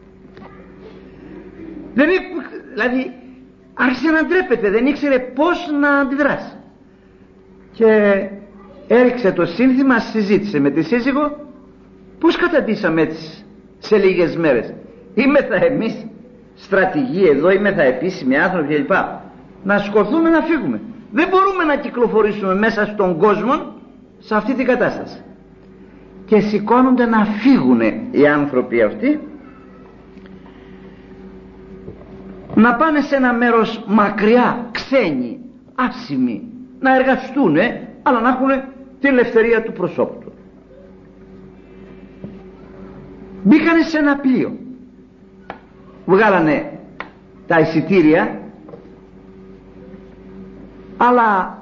Δεν, δηλαδή άρχισε να ντρέπεται, δεν ήξερε πως να αντιδράσει και έριξε το σύνθημα, συζήτησε με τη σύζυγο, πως καταντήσαμε έτσι σε λίγες μέρες, είμεθα εμείς στρατηγοί εδώ, είμεθα επίσημοι άνθρωποι κλπ, να σκοθούμε να φύγουμε, δεν μπορούμε να κυκλοφορήσουμε μέσα στον κόσμο σε αυτή την κατάσταση. Και σηκώνονται να φύγουν οι άνθρωποι αυτοί. να πάνε σε ένα μέρος μακριά, ξένοι, άσημοι, να εργαστούν, αλλά να έχουν την ελευθερία του προσώπου του. Μπήκανε σε ένα πλοίο, βγάλανε τα εισιτήρια, αλλά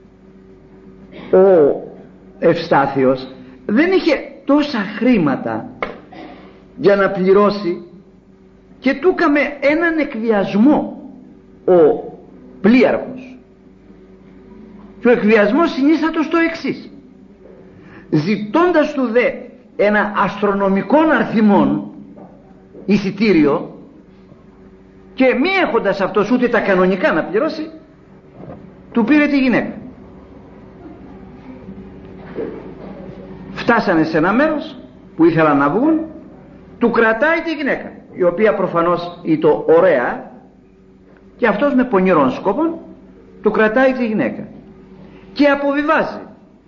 ο Ευστάθιος δεν είχε τόσα χρήματα για να πληρώσει και του έκαμε έναν εκβιασμό ο πλοίαρχος. Και ο εκβιασμός συνίστατο στο εξής: ζητώντας του δε ένα αστρονομικών αριθμών εισιτήριο και μη έχοντας αυτός ούτε τα κανονικά να πληρώσει, του πήρε τη γυναίκα. Φτάσανε σε ένα μέρος που ήθελαν να βγουν, του κρατάει τη γυναίκα, η οποία προφανώς ήταν ωραία, και αυτός με πονηρών σκόπων του κρατάει τη γυναίκα και αποβιβάζει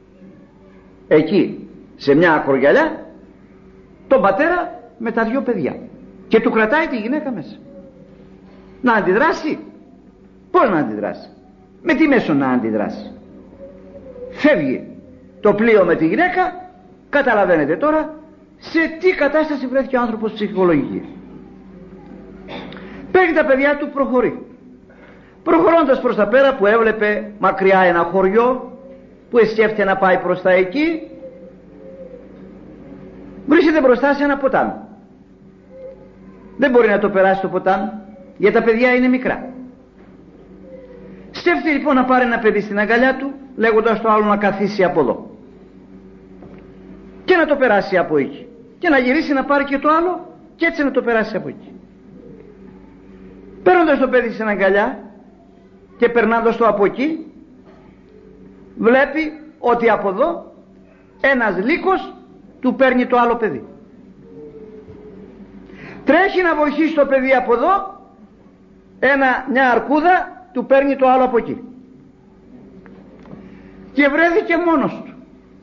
εκεί σε μια ακρογιαλιά τον πατέρα με τα δυο παιδιά και του κρατάει τη γυναίκα μέσα. Να αντιδράσει? Πώς να αντιδράσει? Με τι μέσο να αντιδράσει? Φεύγει το πλοίο με τη γυναίκα. Καταλαβαίνετε τώρα σε τι κατάσταση βρέθηκε ο άνθρωπος ψυχολογική. Παίρνει τα παιδιά του, προχωρεί. Προχωρώντας προς τα πέρα, που έβλεπε μακριά ένα χωριό που σκέφτεται να πάει προς τα εκεί, βρίσκεται μπροστά σε ένα ποτάμι. Δεν μπορεί να το περάσει το ποτάμι, γιατί τα παιδιά είναι μικρά. Σκέφτεται λοιπόν να πάρει ένα παιδί στην αγκαλιά του, λέγοντας το άλλο να καθίσει από εδώ και να το περάσει από εκεί, και να γυρίσει να πάρει και το άλλο και έτσι να το περάσει από εκεί. Παίρνοντας το παιδί στην αγκαλιά και περνώντας το από εκεί, βλέπει ότι από εδώ ένας λύκος του παίρνει το άλλο παιδί. Τρέχει να βοηθήσει το παιδί από εδώ, ένα, μια αρκούδα του παίρνει το άλλο από εκεί, και βρέθηκε μόνος του.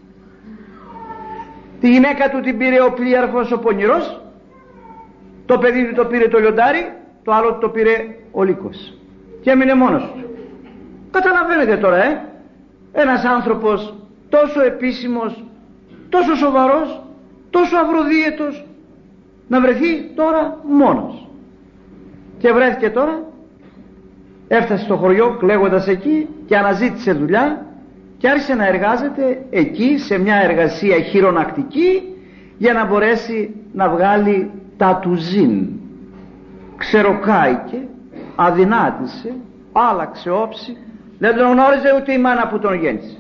Τη γυναίκα του την πήρε ο πλοίαρχος ο πονηρός, το παιδί του το πήρε το λιοντάρι, το άλλο το πήρε ο λύκος και έμεινε μόνος του. Καταλαβαίνετε τώρα, ε? ένας άνθρωπος τόσο επίσημος, τόσο σοβαρός, τόσο αυροδίαιτος, να βρεθεί τώρα μόνος. Και βρέθηκε τώρα, έφτασε στο χωριό κλαίγοντας εκεί και αναζήτησε δουλειά και άρχισε να εργάζεται εκεί σε μια εργασία χειρονακτική για να μπορέσει να βγάλει τα του ζήν. Ξεροκάηκε, αδυνάτησε, άλλαξε όψη, δεν τον γνώριζε ούτε η μάνα που τον γέννησε.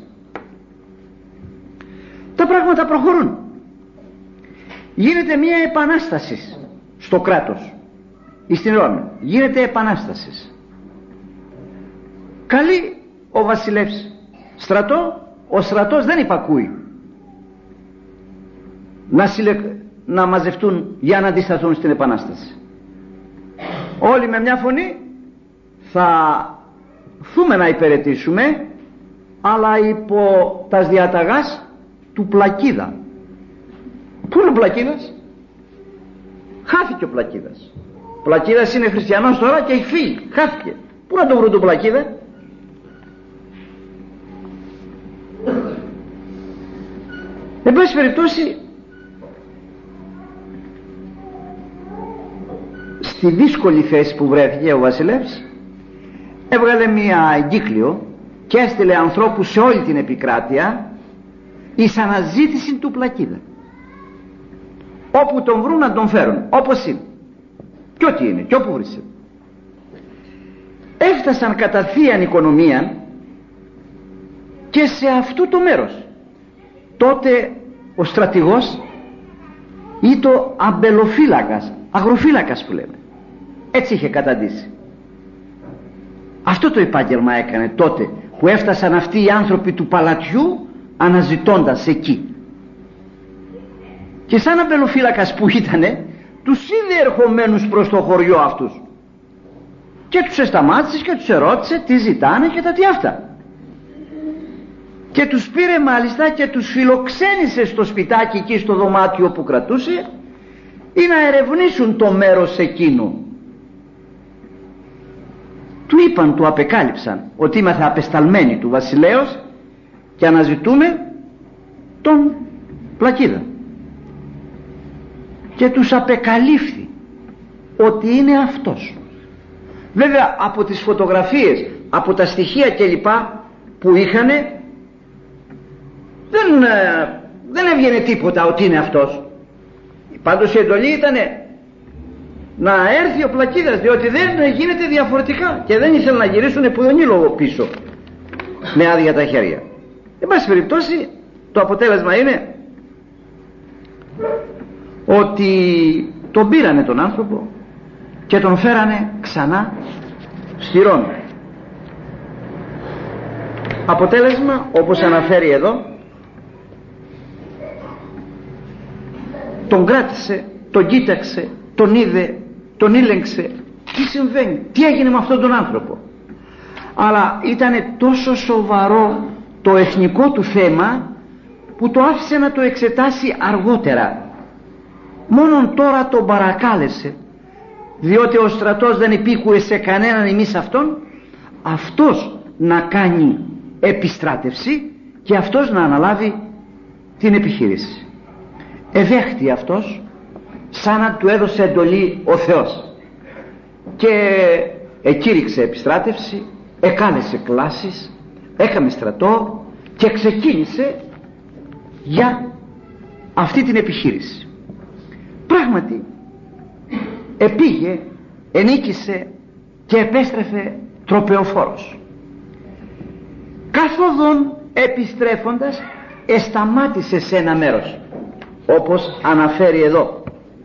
Τα πράγματα προχωρούν. Γίνεται μια επανάσταση στο κράτος, στην Ρώμη. Γίνεται επανάσταση. Καλεί ο βασιλεύς στρατό, ο στρατός δεν υπακούει να, συλλε... να μαζευτούν για να αντισταθούν στην επανάσταση. Όλοι με μια φωνή θα θούμε να υπηρετήσουμε, αλλά υπό τας διαταγάς του Πλακίδα. Πού είναι ο Πλακίδας? Χάθηκε ο Πλακίδας. Ο Πλακίδας είναι χριστιανός τώρα και έχει φύγει, χάθηκε. Πού να το βρουν τον Πλακίδα? Εν πάση περιπτώσει, στη δύσκολη θέση που βρέθηκε ο βασιλεύς, έβγαλε μια εγκύκλιο και έστειλε ανθρώπους σε όλη την επικράτεια εις αναζήτηση του Πλακίδα. Όπου τον βρουν να τον φέρουν, όπως είναι και ό,τι είναι και όπου βρίσκεται. Έφτασαν κατά θείαν οικονομία και σε αυτού το μέρος. Τότε ο στρατηγός ή το αμπελοφύλακας, αγροφύλακας που λέμε, έτσι είχε καταντήσει. Αυτό το επάγγελμα έκανε τότε που έφτασαν αυτοί οι άνθρωποι του παλατιού αναζητώντας εκεί. Και σαν αμπελοφύλακας που ήτανε, τους είδε ερχομένους προς το χωριό αυτούς και τους εσταμάτησε και τους ερώτησε τι ζητάνε και τα τι αυτά, και τους πήρε μάλιστα και τους φιλοξένησε στο σπιτάκι εκεί στο δωμάτιο που κρατούσε ή να ερευνήσουν το μέρος εκείνο. του είπαν, του απεκάλυψαν ότι είμαστε απεσταλμένοι του βασιλέως και αναζητούμε τον Πλακίδα, και τους απεκαλύφθη ότι είναι αυτός. Βέβαια από τις φωτογραφίες, από τα στοιχεία κλπ που είχανε, δεν, δεν έβγαινε τίποτα ότι είναι αυτός. Πάντως η εντολή ήταν να έρθει ο Πλακίδας, διότι δεν γίνεται διαφορετικά, και δεν ήθελαν να γυρίσουν πουδενήλογο πίσω με άδεια τα χέρια. Εν πάση περιπτώσει το αποτέλεσμα είναι ότι τον πήρανε τον άνθρωπο και τον φέρανε ξανά στη Ρώμη. Αποτέλεσμα, όπως αναφέρει εδώ, τον κράτησε, τον κοίταξε, τον είδε, τον ήλεγξε, τι συμβαίνει, τι έγινε με αυτόν τον άνθρωπο. Αλλά ήταν τόσο σοβαρό το εθνικό του θέμα που το άφησε να το εξετάσει αργότερα. Μόνον τώρα τον παρακάλεσε, διότι ο στρατός δεν υπήκουε σε κανέναν ημίς αυτόν, αυτός να κάνει επιστράτευση και αυτός να αναλάβει την επιχείρηση. Εδέχτη αυτός, σαν να του έδωσε εντολή ο Θεός, και εκήρυξε επιστράτευση, εκάλεσε κλάσεις, έκαμε στρατό και ξεκίνησε για αυτή την επιχείρηση. Πράγματι επήγε, ενίκησε και επέστρεφε τροπεοφόρος. Καθόδον επιστρέφοντας εσταμάτησε σε ένα μέρος, όπως αναφέρει εδώ.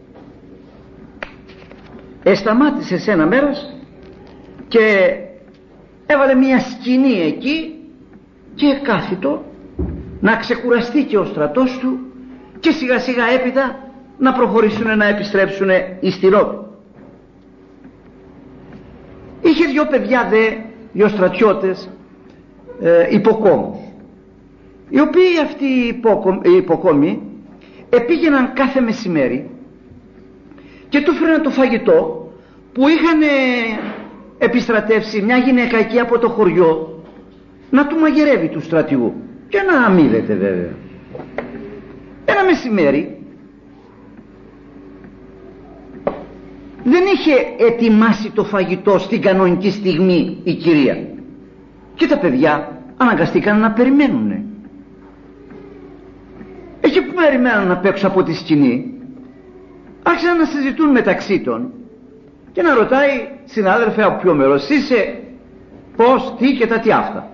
Εσταμάτησε σε ένα μέρος και έβαλε μια σκηνή εκεί και κάθιτο να ξεκουραστεί και ο στρατός του, και σιγά σιγά έπειτα να προχωρήσουν να επιστρέψουν εις τη Ρώμη. Είχε δυο παιδιά δε, δυο στρατιώτες ε, υποκόμους, οι οποίοι αυτοί οι υποκόμοι επήγαιναν κάθε μεσημέρι και του φέρναν το φαγητό που είχαν επιστρατεύσει μια γυναίκα εκεί από το χωριό να του μαγειρεύει του στρατηγού και να αμείβεται βέβαια. Ένα μεσημέρι δεν είχε ετοιμάσει το φαγητό στην κανονική στιγμή η κυρία, και τα παιδιά αναγκαστήκαν να περιμένουν. Εκεί που περιμέναν απ' έξω από τη σκηνή, άρχισαν να συζητούν μεταξύ των και να ρωτάει, συνάδελφε, από ποιο μέρος είσαι, πώς, τι και τα τι αυτά.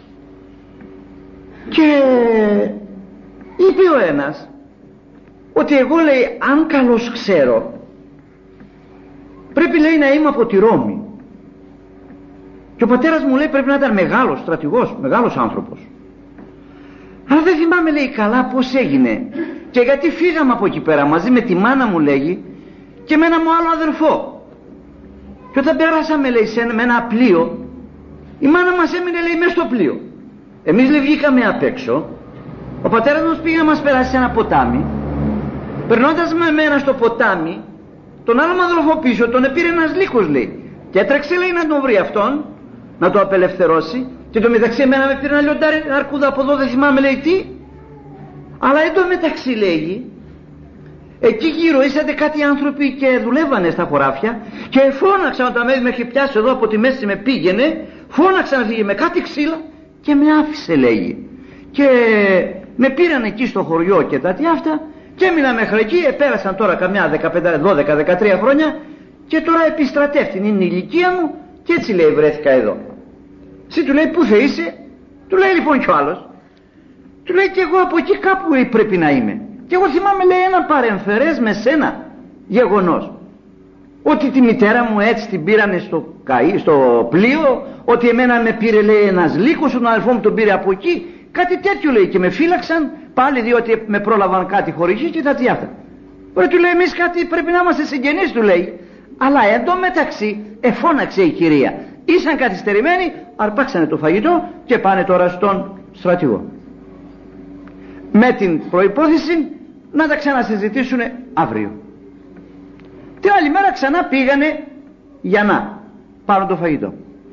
Και είπε ο ένας ότι εγώ, λέει, αν καλώς ξέρω, πρέπει, λέει, να είμαι από τη Ρώμη, και ο πατέρας μου, λέει, πρέπει να ήταν μεγάλος στρατηγός, μεγάλος άνθρωπος, αλλά δεν θυμάμαι, λέει, καλά πως έγινε και γιατί φύγαμε από εκεί πέρα μαζί με τη μάνα μου, λέγει, και με ένα μου άλλο αδερφό, και όταν πέρασαμε, λέει, σε, με ένα πλοίο, η μάνα μας έμεινε, λέει, μέσα στο πλοίο. Εμείς, λέει, βγήκαμε απ' έξω, ο πατέρας μας πήγε να μας περάσει σε ένα ποτάμι. Περνώντας με μένα στο ποτάμι, τον άλλο αδελφό πίσω τον επήρε ένας λύκος, λέει, και έτρεξε, λέει, να τον βρει αυτόν, να το απελευθερώσει, και το μεταξύ εμένα με πήρε ένα λιοντάρι, ένα αρκούδα από εδώ, δεν θυμάμαι, λέει, τι. Αλλά εν τω μεταξύ, λέγει, εκεί γύρω ήσατε κάτι άνθρωποι και δουλεύανε στα χωράφια, και φώναξαν όταν με είχε πιάσει εδώ από τη μέση, με πήγαινε, φώναξαν να φύγει με κάτι ξύλα και με άφησε, λέγει, και με πήραν εκεί στο χωριό και τα τι αυτά, και έμεινα μέχρι εκεί. Επέρασαν τώρα καμιά δεκαπέντε, δώδεκα, δεκατρία χρόνια, και τώρα επιστρατεύτην, είναι η ηλικία μου, και έτσι, λέει, βρέθηκα εδώ. Εσύ, του λέει, πού θα είσαι? Του λέει λοιπόν κι ο άλλος, του λέει, και εγώ από εκεί κάπου, λέει, πρέπει να είμαι. Και εγώ θυμάμαι, λέει, ένα παρεμφερές με σένα γεγονός, ότι τη μητέρα μου έτσι την πήρανε στο, καΐ, στο πλοίο, ότι εμένα με πήρε, λέει, ένας λύκος, τον αδελφό μου τον πήρε από εκεί, κάτι τέτοιο, λέει, και με φύλαξαν πάλι διότι με πρόλαβαν κάτι χορηγή και τα τι αυτά. Ωραία, του λέει, εμείς κάτι πρέπει να είμαστε συγγενείς, του λέει, αλλά εντωμεταξύ εφώναξε η κυρία, ήσαν καθυστερημένοι, αρπάξανε το φαγητό και πάνε τώρα στον στρατηγό, με την προϋπόθεση να τα ξανασυζητήσουν αύριο. Την άλλη μέρα ξανά πήγανε για να πάρουν το φαγητό.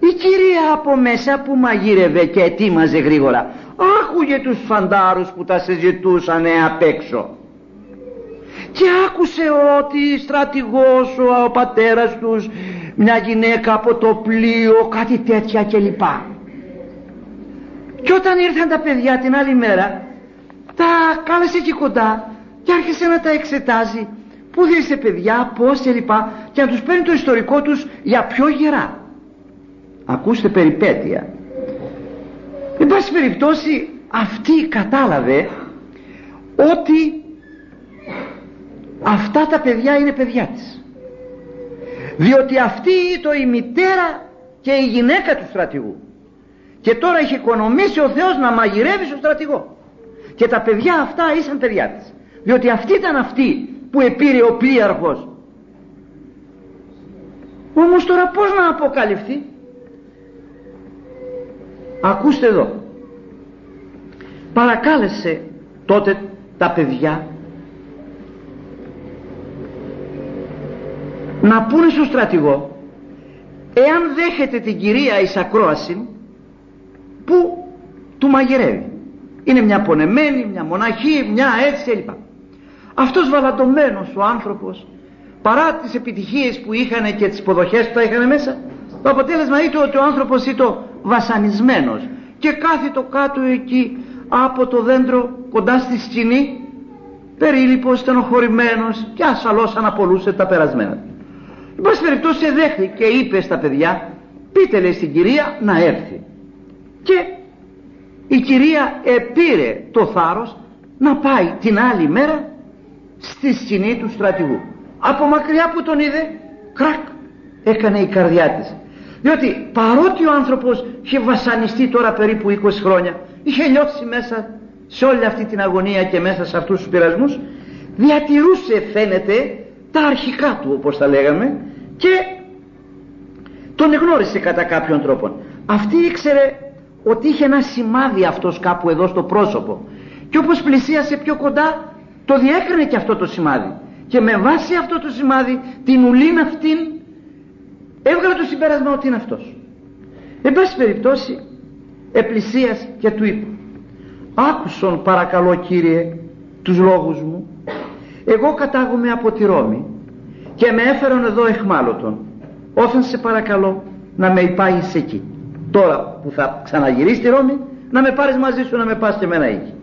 Η κυρία από μέσα που μαγείρευε και ετοίμαζε γρήγορα άκουγε τους φαντάρους που τα συζητούσανε απ' έξω και άκουσε ότι στρατηγός ο, ο πατέρας τους, μια γυναίκα από το πλοίο, κάτι τέτοια κλπ. Και όταν ήρθαν τα παιδιά την άλλη μέρα, τα κάλεσε εκεί κοντά και άρχισε να τα εξετάζει. Πού είστε παιδιά, πώς κλπ. Και να τους παίρνει το ιστορικό τους για πιο γερά. Ακούστε περιπέτεια. Εν πάση περιπτώσει αυτή κατάλαβε ότι αυτά τα παιδιά είναι παιδιά της, διότι αυτή ήταν η μητέρα και η γυναίκα του στρατηγού και τώρα είχε οικονομήσει ο Θεός να μαγειρεύει στο στρατηγό και τα παιδιά αυτά ήσαν παιδιά της, διότι αυτή ήταν αυτή που επήρε ο πλοίαρχος. Όμως τώρα πώς να αποκαλυφθεί? Ακούστε εδώ, παρακάλεσε τότε τα παιδιά να πούνε στον στρατηγό εάν δέχεται την κυρία εις ακρόαση που του μαγειρεύει. Είναι μια πονεμένη, μια μοναχή, μια έτσι κλπ. Αυτός βαλαντωμένος ο άνθρωπος, παρά τις επιτυχίες που είχαν και τις υποδοχές που τα είχαν μέσα, το αποτέλεσμα ήταν ότι ο άνθρωπος ήταν βασανισμένος και κάθιτο κάτω εκεί από το δέντρο κοντά στη σκηνή, περίληπος, στενοχωρημένος και ασφαλώς αναπολούσε τα περασμένα. Εν πάση περιπτώσει δέχτη και είπε στα παιδιά, πείτε λέει στην κυρία να έρθει. Και η κυρία επήρε το θάρρος να πάει την άλλη μέρα στη σκηνή του στρατηγού. Από μακριά που τον είδε, κρακ, έκανε η καρδιά της, διότι παρότι ο άνθρωπος είχε βασανιστεί τώρα περίπου είκοσι χρόνια, είχε λιώσει μέσα σε όλη αυτή την αγωνία και μέσα σε αυτούς τους πειρασμούς, διατηρούσε φαίνεται τα αρχικά του, όπως τα λέγαμε, και τον εγνώρισε κατά κάποιον τρόπο. Αυτή ήξερε ότι είχε ένα σημάδι αυτός κάπου εδώ στο πρόσωπο και όπως πλησίασε πιο κοντά το διέκρινε και αυτό το σημάδι και με βάση αυτό το σημάδι την ουλήν αυτήν έβγαλε το συμπέρασμα ότι είναι αυτός. Εν πάση περιπτώσει επλησίασε και του είπε, άκουσον παρακαλώ κύριε τους λόγους μου, εγώ κατάγομαι από τη Ρώμη και με έφερον εδώ εχμάλωτον, όθεν σε παρακαλώ να με υπάγεις εκεί, τώρα που θα ξαναγυρίσει στη Ρώμη να με πάρεις μαζί σου να με πας και εμένα εκεί.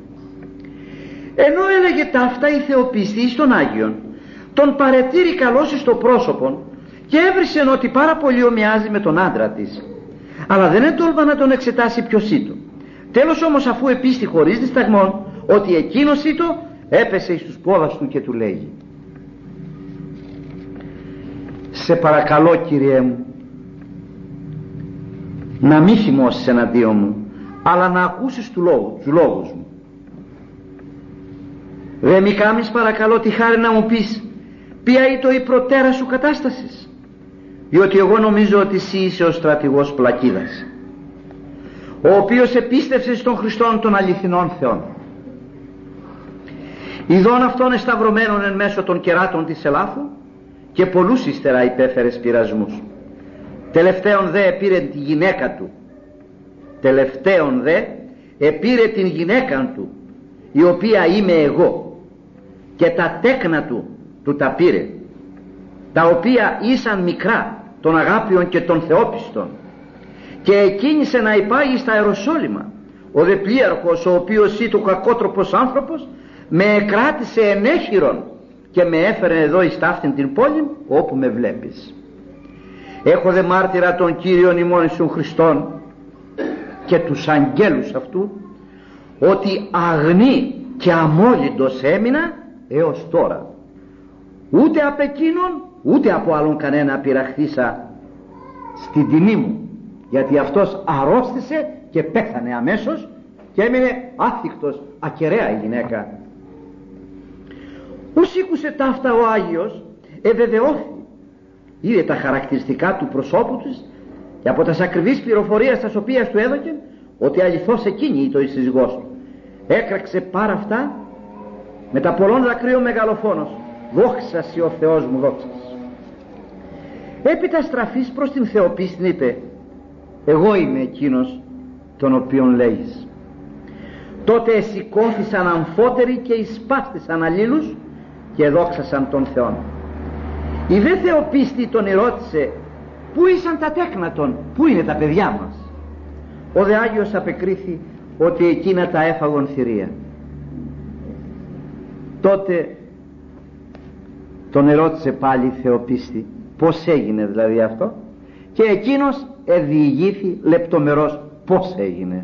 Ενώ έλεγε ταύτα η θεοπίστη στον Άγιον τον παρετήρη καλώσει στο πρόσωπο και έβρισε ότι πάρα πολύ ομοιάζει με τον άντρα της, αλλά δεν έτολβα να τον εξετάσει ποιος ήτο. Τέλος όμως αφού επίστη χωρίς δισταγμόν ότι εκείνος ήτο, έπεσε εις τους πόδας του και του λέγει, σε παρακαλώ Κύριέ μου να μη θυμώσεις εναντίον μου, αλλά να ακούσεις του λόγου, τους λόγους μου. Δε μη κάμεις παρακαλώ τη χάρη να μου πεις ποια ήτο η προτέρα σου κατάστασης, διότι εγώ νομίζω ότι εσύ είσαι ο στρατηγός Πλακίδας, ο οποίος επίστευσε στον Χριστόν των αληθινών Θεών. Ιδών αυτών εσταυρωμένων εν μέσω των κεράτων της ελάφου και πολλούς ύστερα υπέφερες πειρασμούς. Τελευταίον δε επήρε τη γυναίκα του, τελευταίον δε επήρε την γυναίκα του, η οποία είμαι εγώ, και τα τέκνα του του τα πήρε, τα οποία ήσαν μικρά των αγάπιων και των θεόπιστων, και εκκίνησε να υπάγει στα Ιεροσόλυμα. Ο δε πλοίαρχος, ο οποίος ήταν κακότροπος άνθρωπος, με εκράτησε ενέχειρον και με έφερε εδώ εις ταύτην την πόλη όπου με βλέπεις. Έχω δε μάρτυρα τον Κύριον ημών Ιησούν Χριστόν και τους αγγέλους αυτού, ότι αγνή και αμόλυντος έμεινα έως τώρα. Ούτε απ' εκείνον ούτε από άλλον κανένα πειραχθήσα στην τιμή μου, γιατί αυτός αρρώστησε και πέθανε αμέσως και έμεινε άθικτος, ακεραία η γυναίκα. Ως ήκουσε ταύτα ο Άγιος ευεβεβαιώθη, είδε τα χαρακτηριστικά του προσώπου της και από τα ακριβείς πληροφορίες τα οποίας του έδωκε ότι αληθώς εκείνη ήταν η σύζυγός του. Έκραξε πάρα αυτά με τα πολλών δακρύων μεγαλοφόνος, δόξα σοι ο Θεός μου, δόξα. Έπειτα στραφής προς την θεοπίστην είπε, εγώ είμαι εκείνος τον οποίον λέγεις. Τότε εσηκώθησαν αμφότεροι και εισπάστησαν αλλήλους και δόξασαν τον Θεόν. Η δε Θεοπίστη τον ερώτησε, πού ήσαν τα τέκνατον, πού είναι τα παιδιά μας? Ο δε Άγιος απεκρίθη ότι εκείνα τα έφαγον θηρία. Τότε τον ερώτησε πάλι η Θεοπίστη, πώς έγινε δηλαδή αυτό, και εκείνος εδιηγήθη λεπτομερώς πώς έγινε.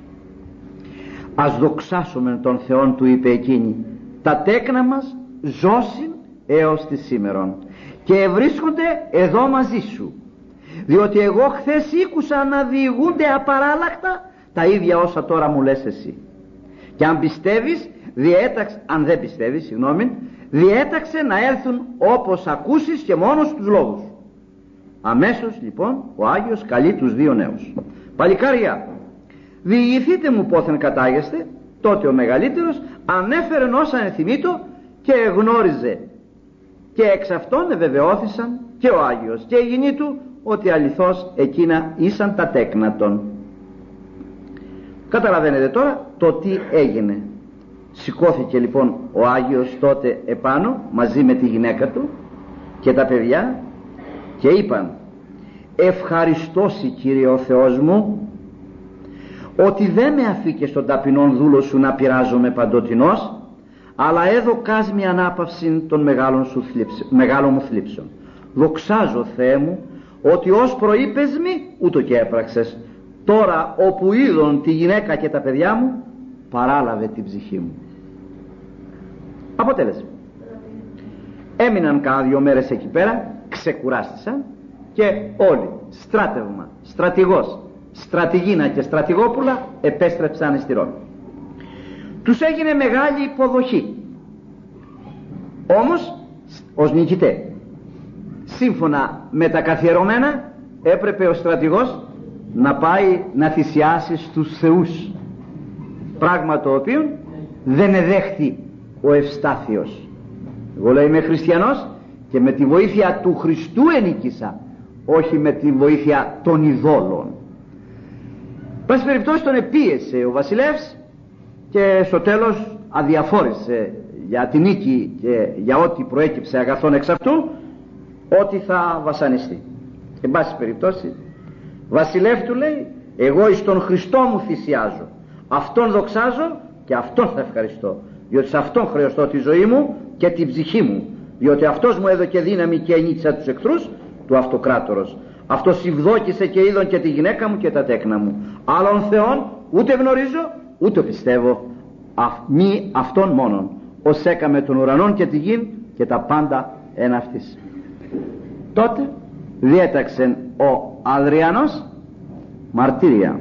Ας δοξάσουμε τον Θεόν, του είπε εκείνη, τα τέκνα μας ζώσιν έως τη σήμερον και ευρίσκονται εδώ μαζί σου, διότι εγώ χθες ήκουσα να διηγούνται απαράλλακτα τα ίδια όσα τώρα μου λες εσύ. Και αν πιστεύεις, διέταξε, αν δεν πιστεύεις, συγγνώμη, διέταξε να έρθουν όπως ακούσεις και μόνος τους λόγους. Αμέσως λοιπόν ο Άγιος καλεί τους δύο νέους. Παλικάρια, διηγηθείτε μου πόθεν κατάγεστε. Τότε ο μεγαλύτερος ανέφερε όσα ενθυμείτο και εγνώριζε, και εξ αυτών ευεβεβαιώθησαν και ο Άγιος και η γυνή του ότι αληθώς εκείνα ήσαν τα τέκνατον. Καταλαβαίνετε τώρα το τι έγινε. Σηκώθηκε λοιπόν ο Άγιος τότε επάνω μαζί με τη γυναίκα του και τα παιδιά και είπαν, ευχαριστώσει Κύριε ο Θεός μου ότι δεν με αφήκε στον ταπεινόν δούλο σου να πειράζομαι παντοτινός, αλλά έδωκας με ανάπαυση των μεγάλων, σου θλίψ, μεγάλων μου θλίψεων. Δοξάζω Θεέ μου ότι ως προείπες μη ούτω και έπραξες. Τώρα όπου είδον τη γυναίκα και τα παιδιά μου, παράλαβε την ψυχή μου. Αποτέλεσμα, έμειναν κάνα δύο μέρες εκεί πέρα, ξεκουράστησαν και όλοι, στράτευμα, στρατηγός, στρατηγίνα και στρατηγόπουλα, επέστρεψαν στη Ρώμη. Τους έγινε μεγάλη υποδοχή, όμως ως νικητέ. Σύμφωνα με τα καθιερωμένα έπρεπε ο στρατηγός να πάει να θυσιάσει στους θεούς, πράγμα το οποίο δεν εδέχθη ο Ευστάθιος. Εγώ λέω είμαι χριστιανός και με τη βοήθεια του Χριστού ενίκησα, όχι με τη βοήθεια των ειδόλων. Πάση περιπτώσει τον επίεσε ο βασιλεύς και στο τέλος αδιαφόρησε για την νίκη και για ό,τι προέκυψε αγαθόν εξ αυτού, ότι θα βασανιστεί. Εν πάση περιπτώσει, βασιλεύ του λέει, εγώ εις τον Χριστό μου θυσιάζω, αυτόν δοξάζω και αυτόν θα ευχαριστώ, διότι σε αυτόν χρεωστώ τη ζωή μου και την ψυχή μου, διότι αυτός μου έδωκε δύναμη και ενίτησα τους εχθρούς του αυτοκράτορος. Αυτός ευδόκησε και είδον και τη γυναίκα μου και τα τέκνα μου. Άλλον Θεόν ούτε γνωρίζω ούτε πιστεύω, Α, μη αυτόν μόνον, ως έκαμε τον ουρανόν και τη γην και τα πάντα εν αυτής. Τότε διέταξε ο Αδριανός μαρτύρια.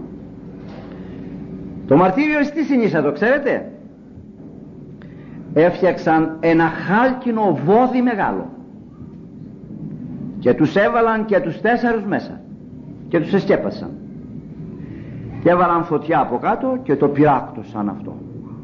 Το μαρτύριο τι συνήσα, το ξέρετε? Έφτιαξαν ένα χάλκινο βόδι μεγάλο και τους έβαλαν και τους τέσσερους μέσα και τους εσκέπασαν και έβαλαν φωτιά από κάτω και το πυράκτωσαν αυτό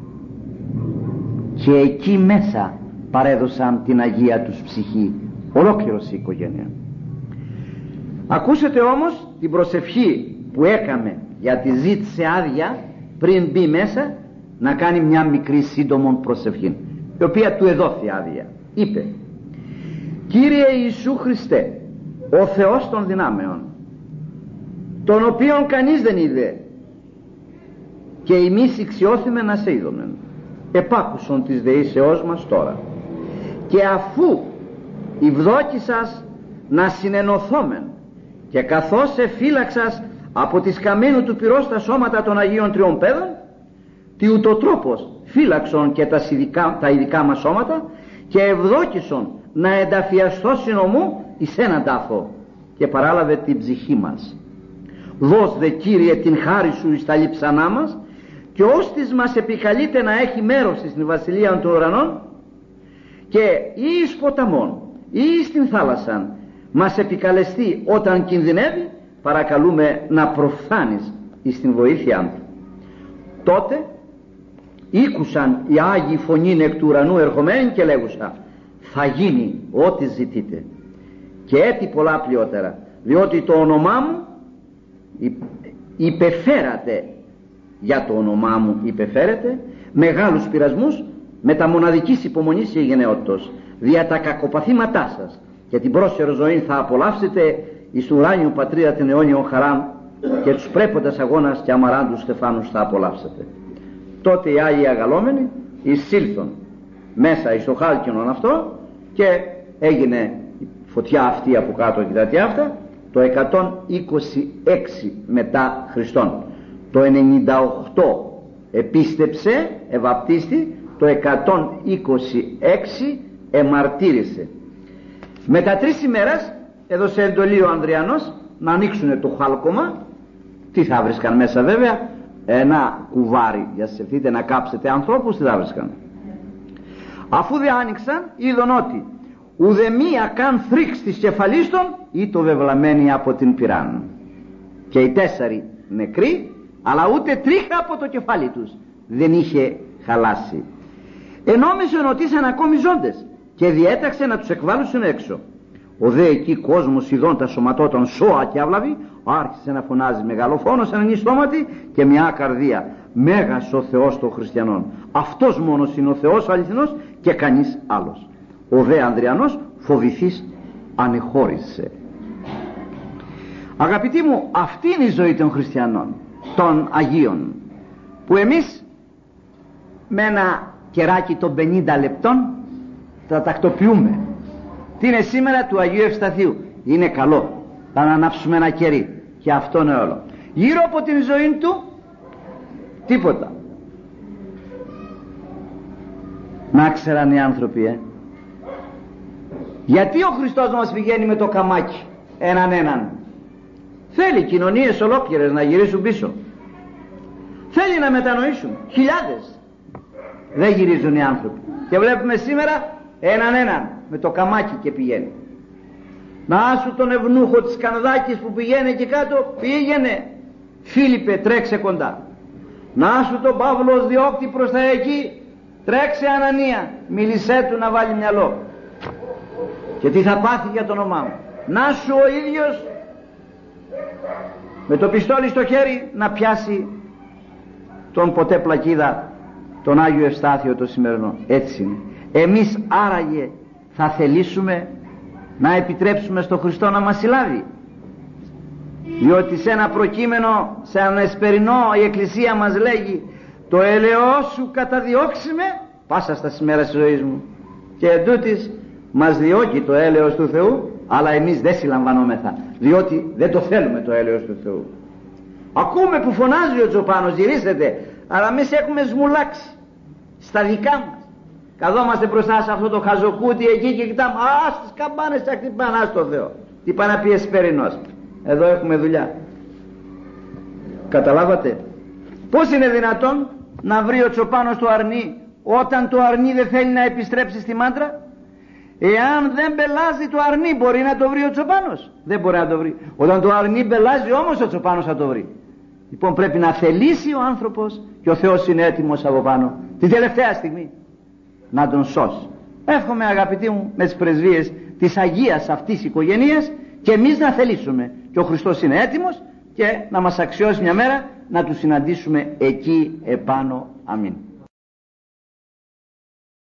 και εκεί μέσα παρέδωσαν την Αγία τους ψυχή, ολόκληρος η οικογένεια. Ακούσετε όμως την προσευχή που έκαμε, γιατί ζήτησε άδεια πριν μπει μέσα να κάνει μια μικρή σύντομη προσευχή, η οποία του εδόθη άδεια. Είπε, Κύριε Ιησού Χριστέ, ο Θεός των δυνάμεων, τον οποίον κανείς δεν είδε και εμείς ηξιώθημε να σε είδομεν, επάκουσον της δεήσεώς μας τώρα, και αφού ευδόκησας να συνενωθόμεν και καθώς εφύλαξας από της καμένου του πυρός τα σώματα των Αγίων Τριών Παιδων, τι ούτω τρόπος φύλαξον και τα ειδικά, τα ειδικά μας σώματα και ευδόκησον να ενταφιαστώ συνομού εις έναν τάφο και παράλαβε την ψυχή μας. Δώσ' δε Κύριε την χάρη σου εις τα λείψανά μας και ώστις μας επικαλείται να έχει μέρος στην βασιλεία των ουρανών και ή εις ποταμών ή στην θάλασσαν μας επικαλεστεί όταν κινδυνεύει, παρακαλούμε να προφθάνεις εις την βοήθειά του. Τότε ήκουσαν οι Άγιοι φωνήν εκ του ουρανού ερχομένοι και λέγουσα, θα γίνει ό,τι ζητείτε και έτι πολλά πλειότερα, διότι το όνομά μου υπεφέρατε για το όνομά μου, υπεφέρετε μεγάλους πειρασμούς με τα μοναδικής υπομονής και γενναιότητος δια τα κακοπαθήματά σας, και την πρόσφερο ζωή θα απολαύσετε εις του ουράνιου πατρίδα την αιώνιον χαράν, και τους πρέποντας αγώνας και αμαράντους στεφάνους θα απολαύσετε. Τότε οι Άγιοι αγαλόμενοι εισήλθον μέσα εις το χάλκινον αυτό, και έγινε η φωτιά αυτή από κάτω, κοιτάτε αυτά, το εκατόν είκοσι έξι μετά Χριστόν. Το ενενήντα οκτώ επίστεψε, ευαπτίστη, το εκατόν είκοσι έξι εμαρτύρησε. Μετά τρεις ημέρας έδωσε εντολή ο Ανδριανός να ανοίξουν το χάλκομα. Τι θα βρίσκαν μέσα βέβαια? Ένα κουβάρι για να σερθείτε να κάψετε ανθρώπους. Τι θα βρίσκαν? Αφού δεν άνοιξαν, είδον ότι ουδεμία καν θρύξ της κεφαλής των ή το βεβλαμένοι από την πυράν, και οι τέσσερι νεκροί, αλλά ούτε τρίχα από το κεφάλι τους δεν είχε χαλάσει. Ενόμισαν ότι ήσαν ακόμη ζώντες και διέταξε να τους εκβάλουν έξω. Ο δε εκεί κόσμος ειδών τα σωματόταν σώα και αυλαβή, άρχισε να φωνάζει μεγαλοφόνος εν στόματι και μια καρδία: Μέγας ο Θεός των χριστιανών, αυτός μόνος είναι ο Θεός ο αληθινός και κανείς άλλος. Ο δε Ανδριανός φοβηθείς ανεχώρησε. Αγαπητοί μου, αυτή είναι η ζωή των χριστιανών, των Αγίων, που εμείς με ένα κεράκι των πενήντα λεπτών θα τακτοποιούμε. Τι είναι σήμερα του Αγίου Ευσταθίου? Είναι καλό, θα ανάψουμε ένα κερί και αυτό είναι όλο. Γύρω από την ζωή του τίποτα. Να ξέραν οι άνθρωποι, ε. γιατί ο Χριστός μας πηγαίνει με το καμάκι έναν έναν? Θέλει κοινωνίες ολόκληρες να γυρίσουν πίσω, θέλει να μετανοήσουν χιλιάδες. Δεν γυρίζουν οι άνθρωποι και βλέπουμε σήμερα έναν έναν με το καμάκι και πηγαίνει. Να σου τον ευνούχο της Κανδάκης που πηγαίνει εκεί κάτω, πήγαινε Φίλιππε, τρέξε κοντά. Να σου τον Παύλος διώκτη προς τα εκεί, τρέξε Ανανία, μίλησέ του να βάλει μυαλό. Και τι θα πάθει για το όνομά μου? Να σου ο ίδιος με το πιστόλι στο χέρι να πιάσει τον ποτέ πλακίδα, τον Άγιο Ευστάθιο το σημερινό. Έτσι είναι. Εμείς άραγε θα θελήσουμε να επιτρέψουμε στο Χριστό να μας συλλάβει? Διότι σε ένα προκείμενο, σε ένα εσπερινό, η Εκκλησία μας λέγει: το έλεος σου καταδιώξουμε πάσα στα σημέρα της ζωής μου. Και εντούτοις μας διώκει το έλεος του Θεού, αλλά εμείς δεν συλλαμβανόμεθα, διότι δεν το θέλουμε το έλεος του Θεού. Ακούμε που φωνάζει ο Τσοπάνος, γυρίσετε, αλλά εμείς έχουμε σμουλάξει στα δικά μας. Καθόμαστε μπροστά σε αυτό το χαζοκούτι εκεί και κοιτάμε, α, στις καμπάνες τα χτυπάνε, ας το Θεό. Τι πάει να πει εσπερινός? Εδώ έχουμε δουλειά. Καταλάβατε? Πώς είναι δυνατόν να βρει ο Τσοπάνος το αρνί όταν το αρνί δεν θέλει να επιστρέψει στη μάντρα? Εάν δεν μπελάζει το αρνί, μπορεί να το βρει ο Τσοπάνος? Δεν μπορεί να το βρει. Όταν το αρνί μπελάζει όμως, ο Τσοπάνος θα το βρει. Λοιπόν, πρέπει να θελήσει ο άνθρωπος και ο Θεός είναι έτοιμος από πάνω την τελευταία στιγμή να τον σώσει. Εύχομαι, αγαπητοί μου, με τις πρεσβείες της Αγίας αυτής οικογένειας και εμείς να θελήσουμε, και ο Χριστός είναι έτοιμος, και να μας αξιώσει μια μέρα να του συναντήσουμε εκεί επάνω. Αμήν.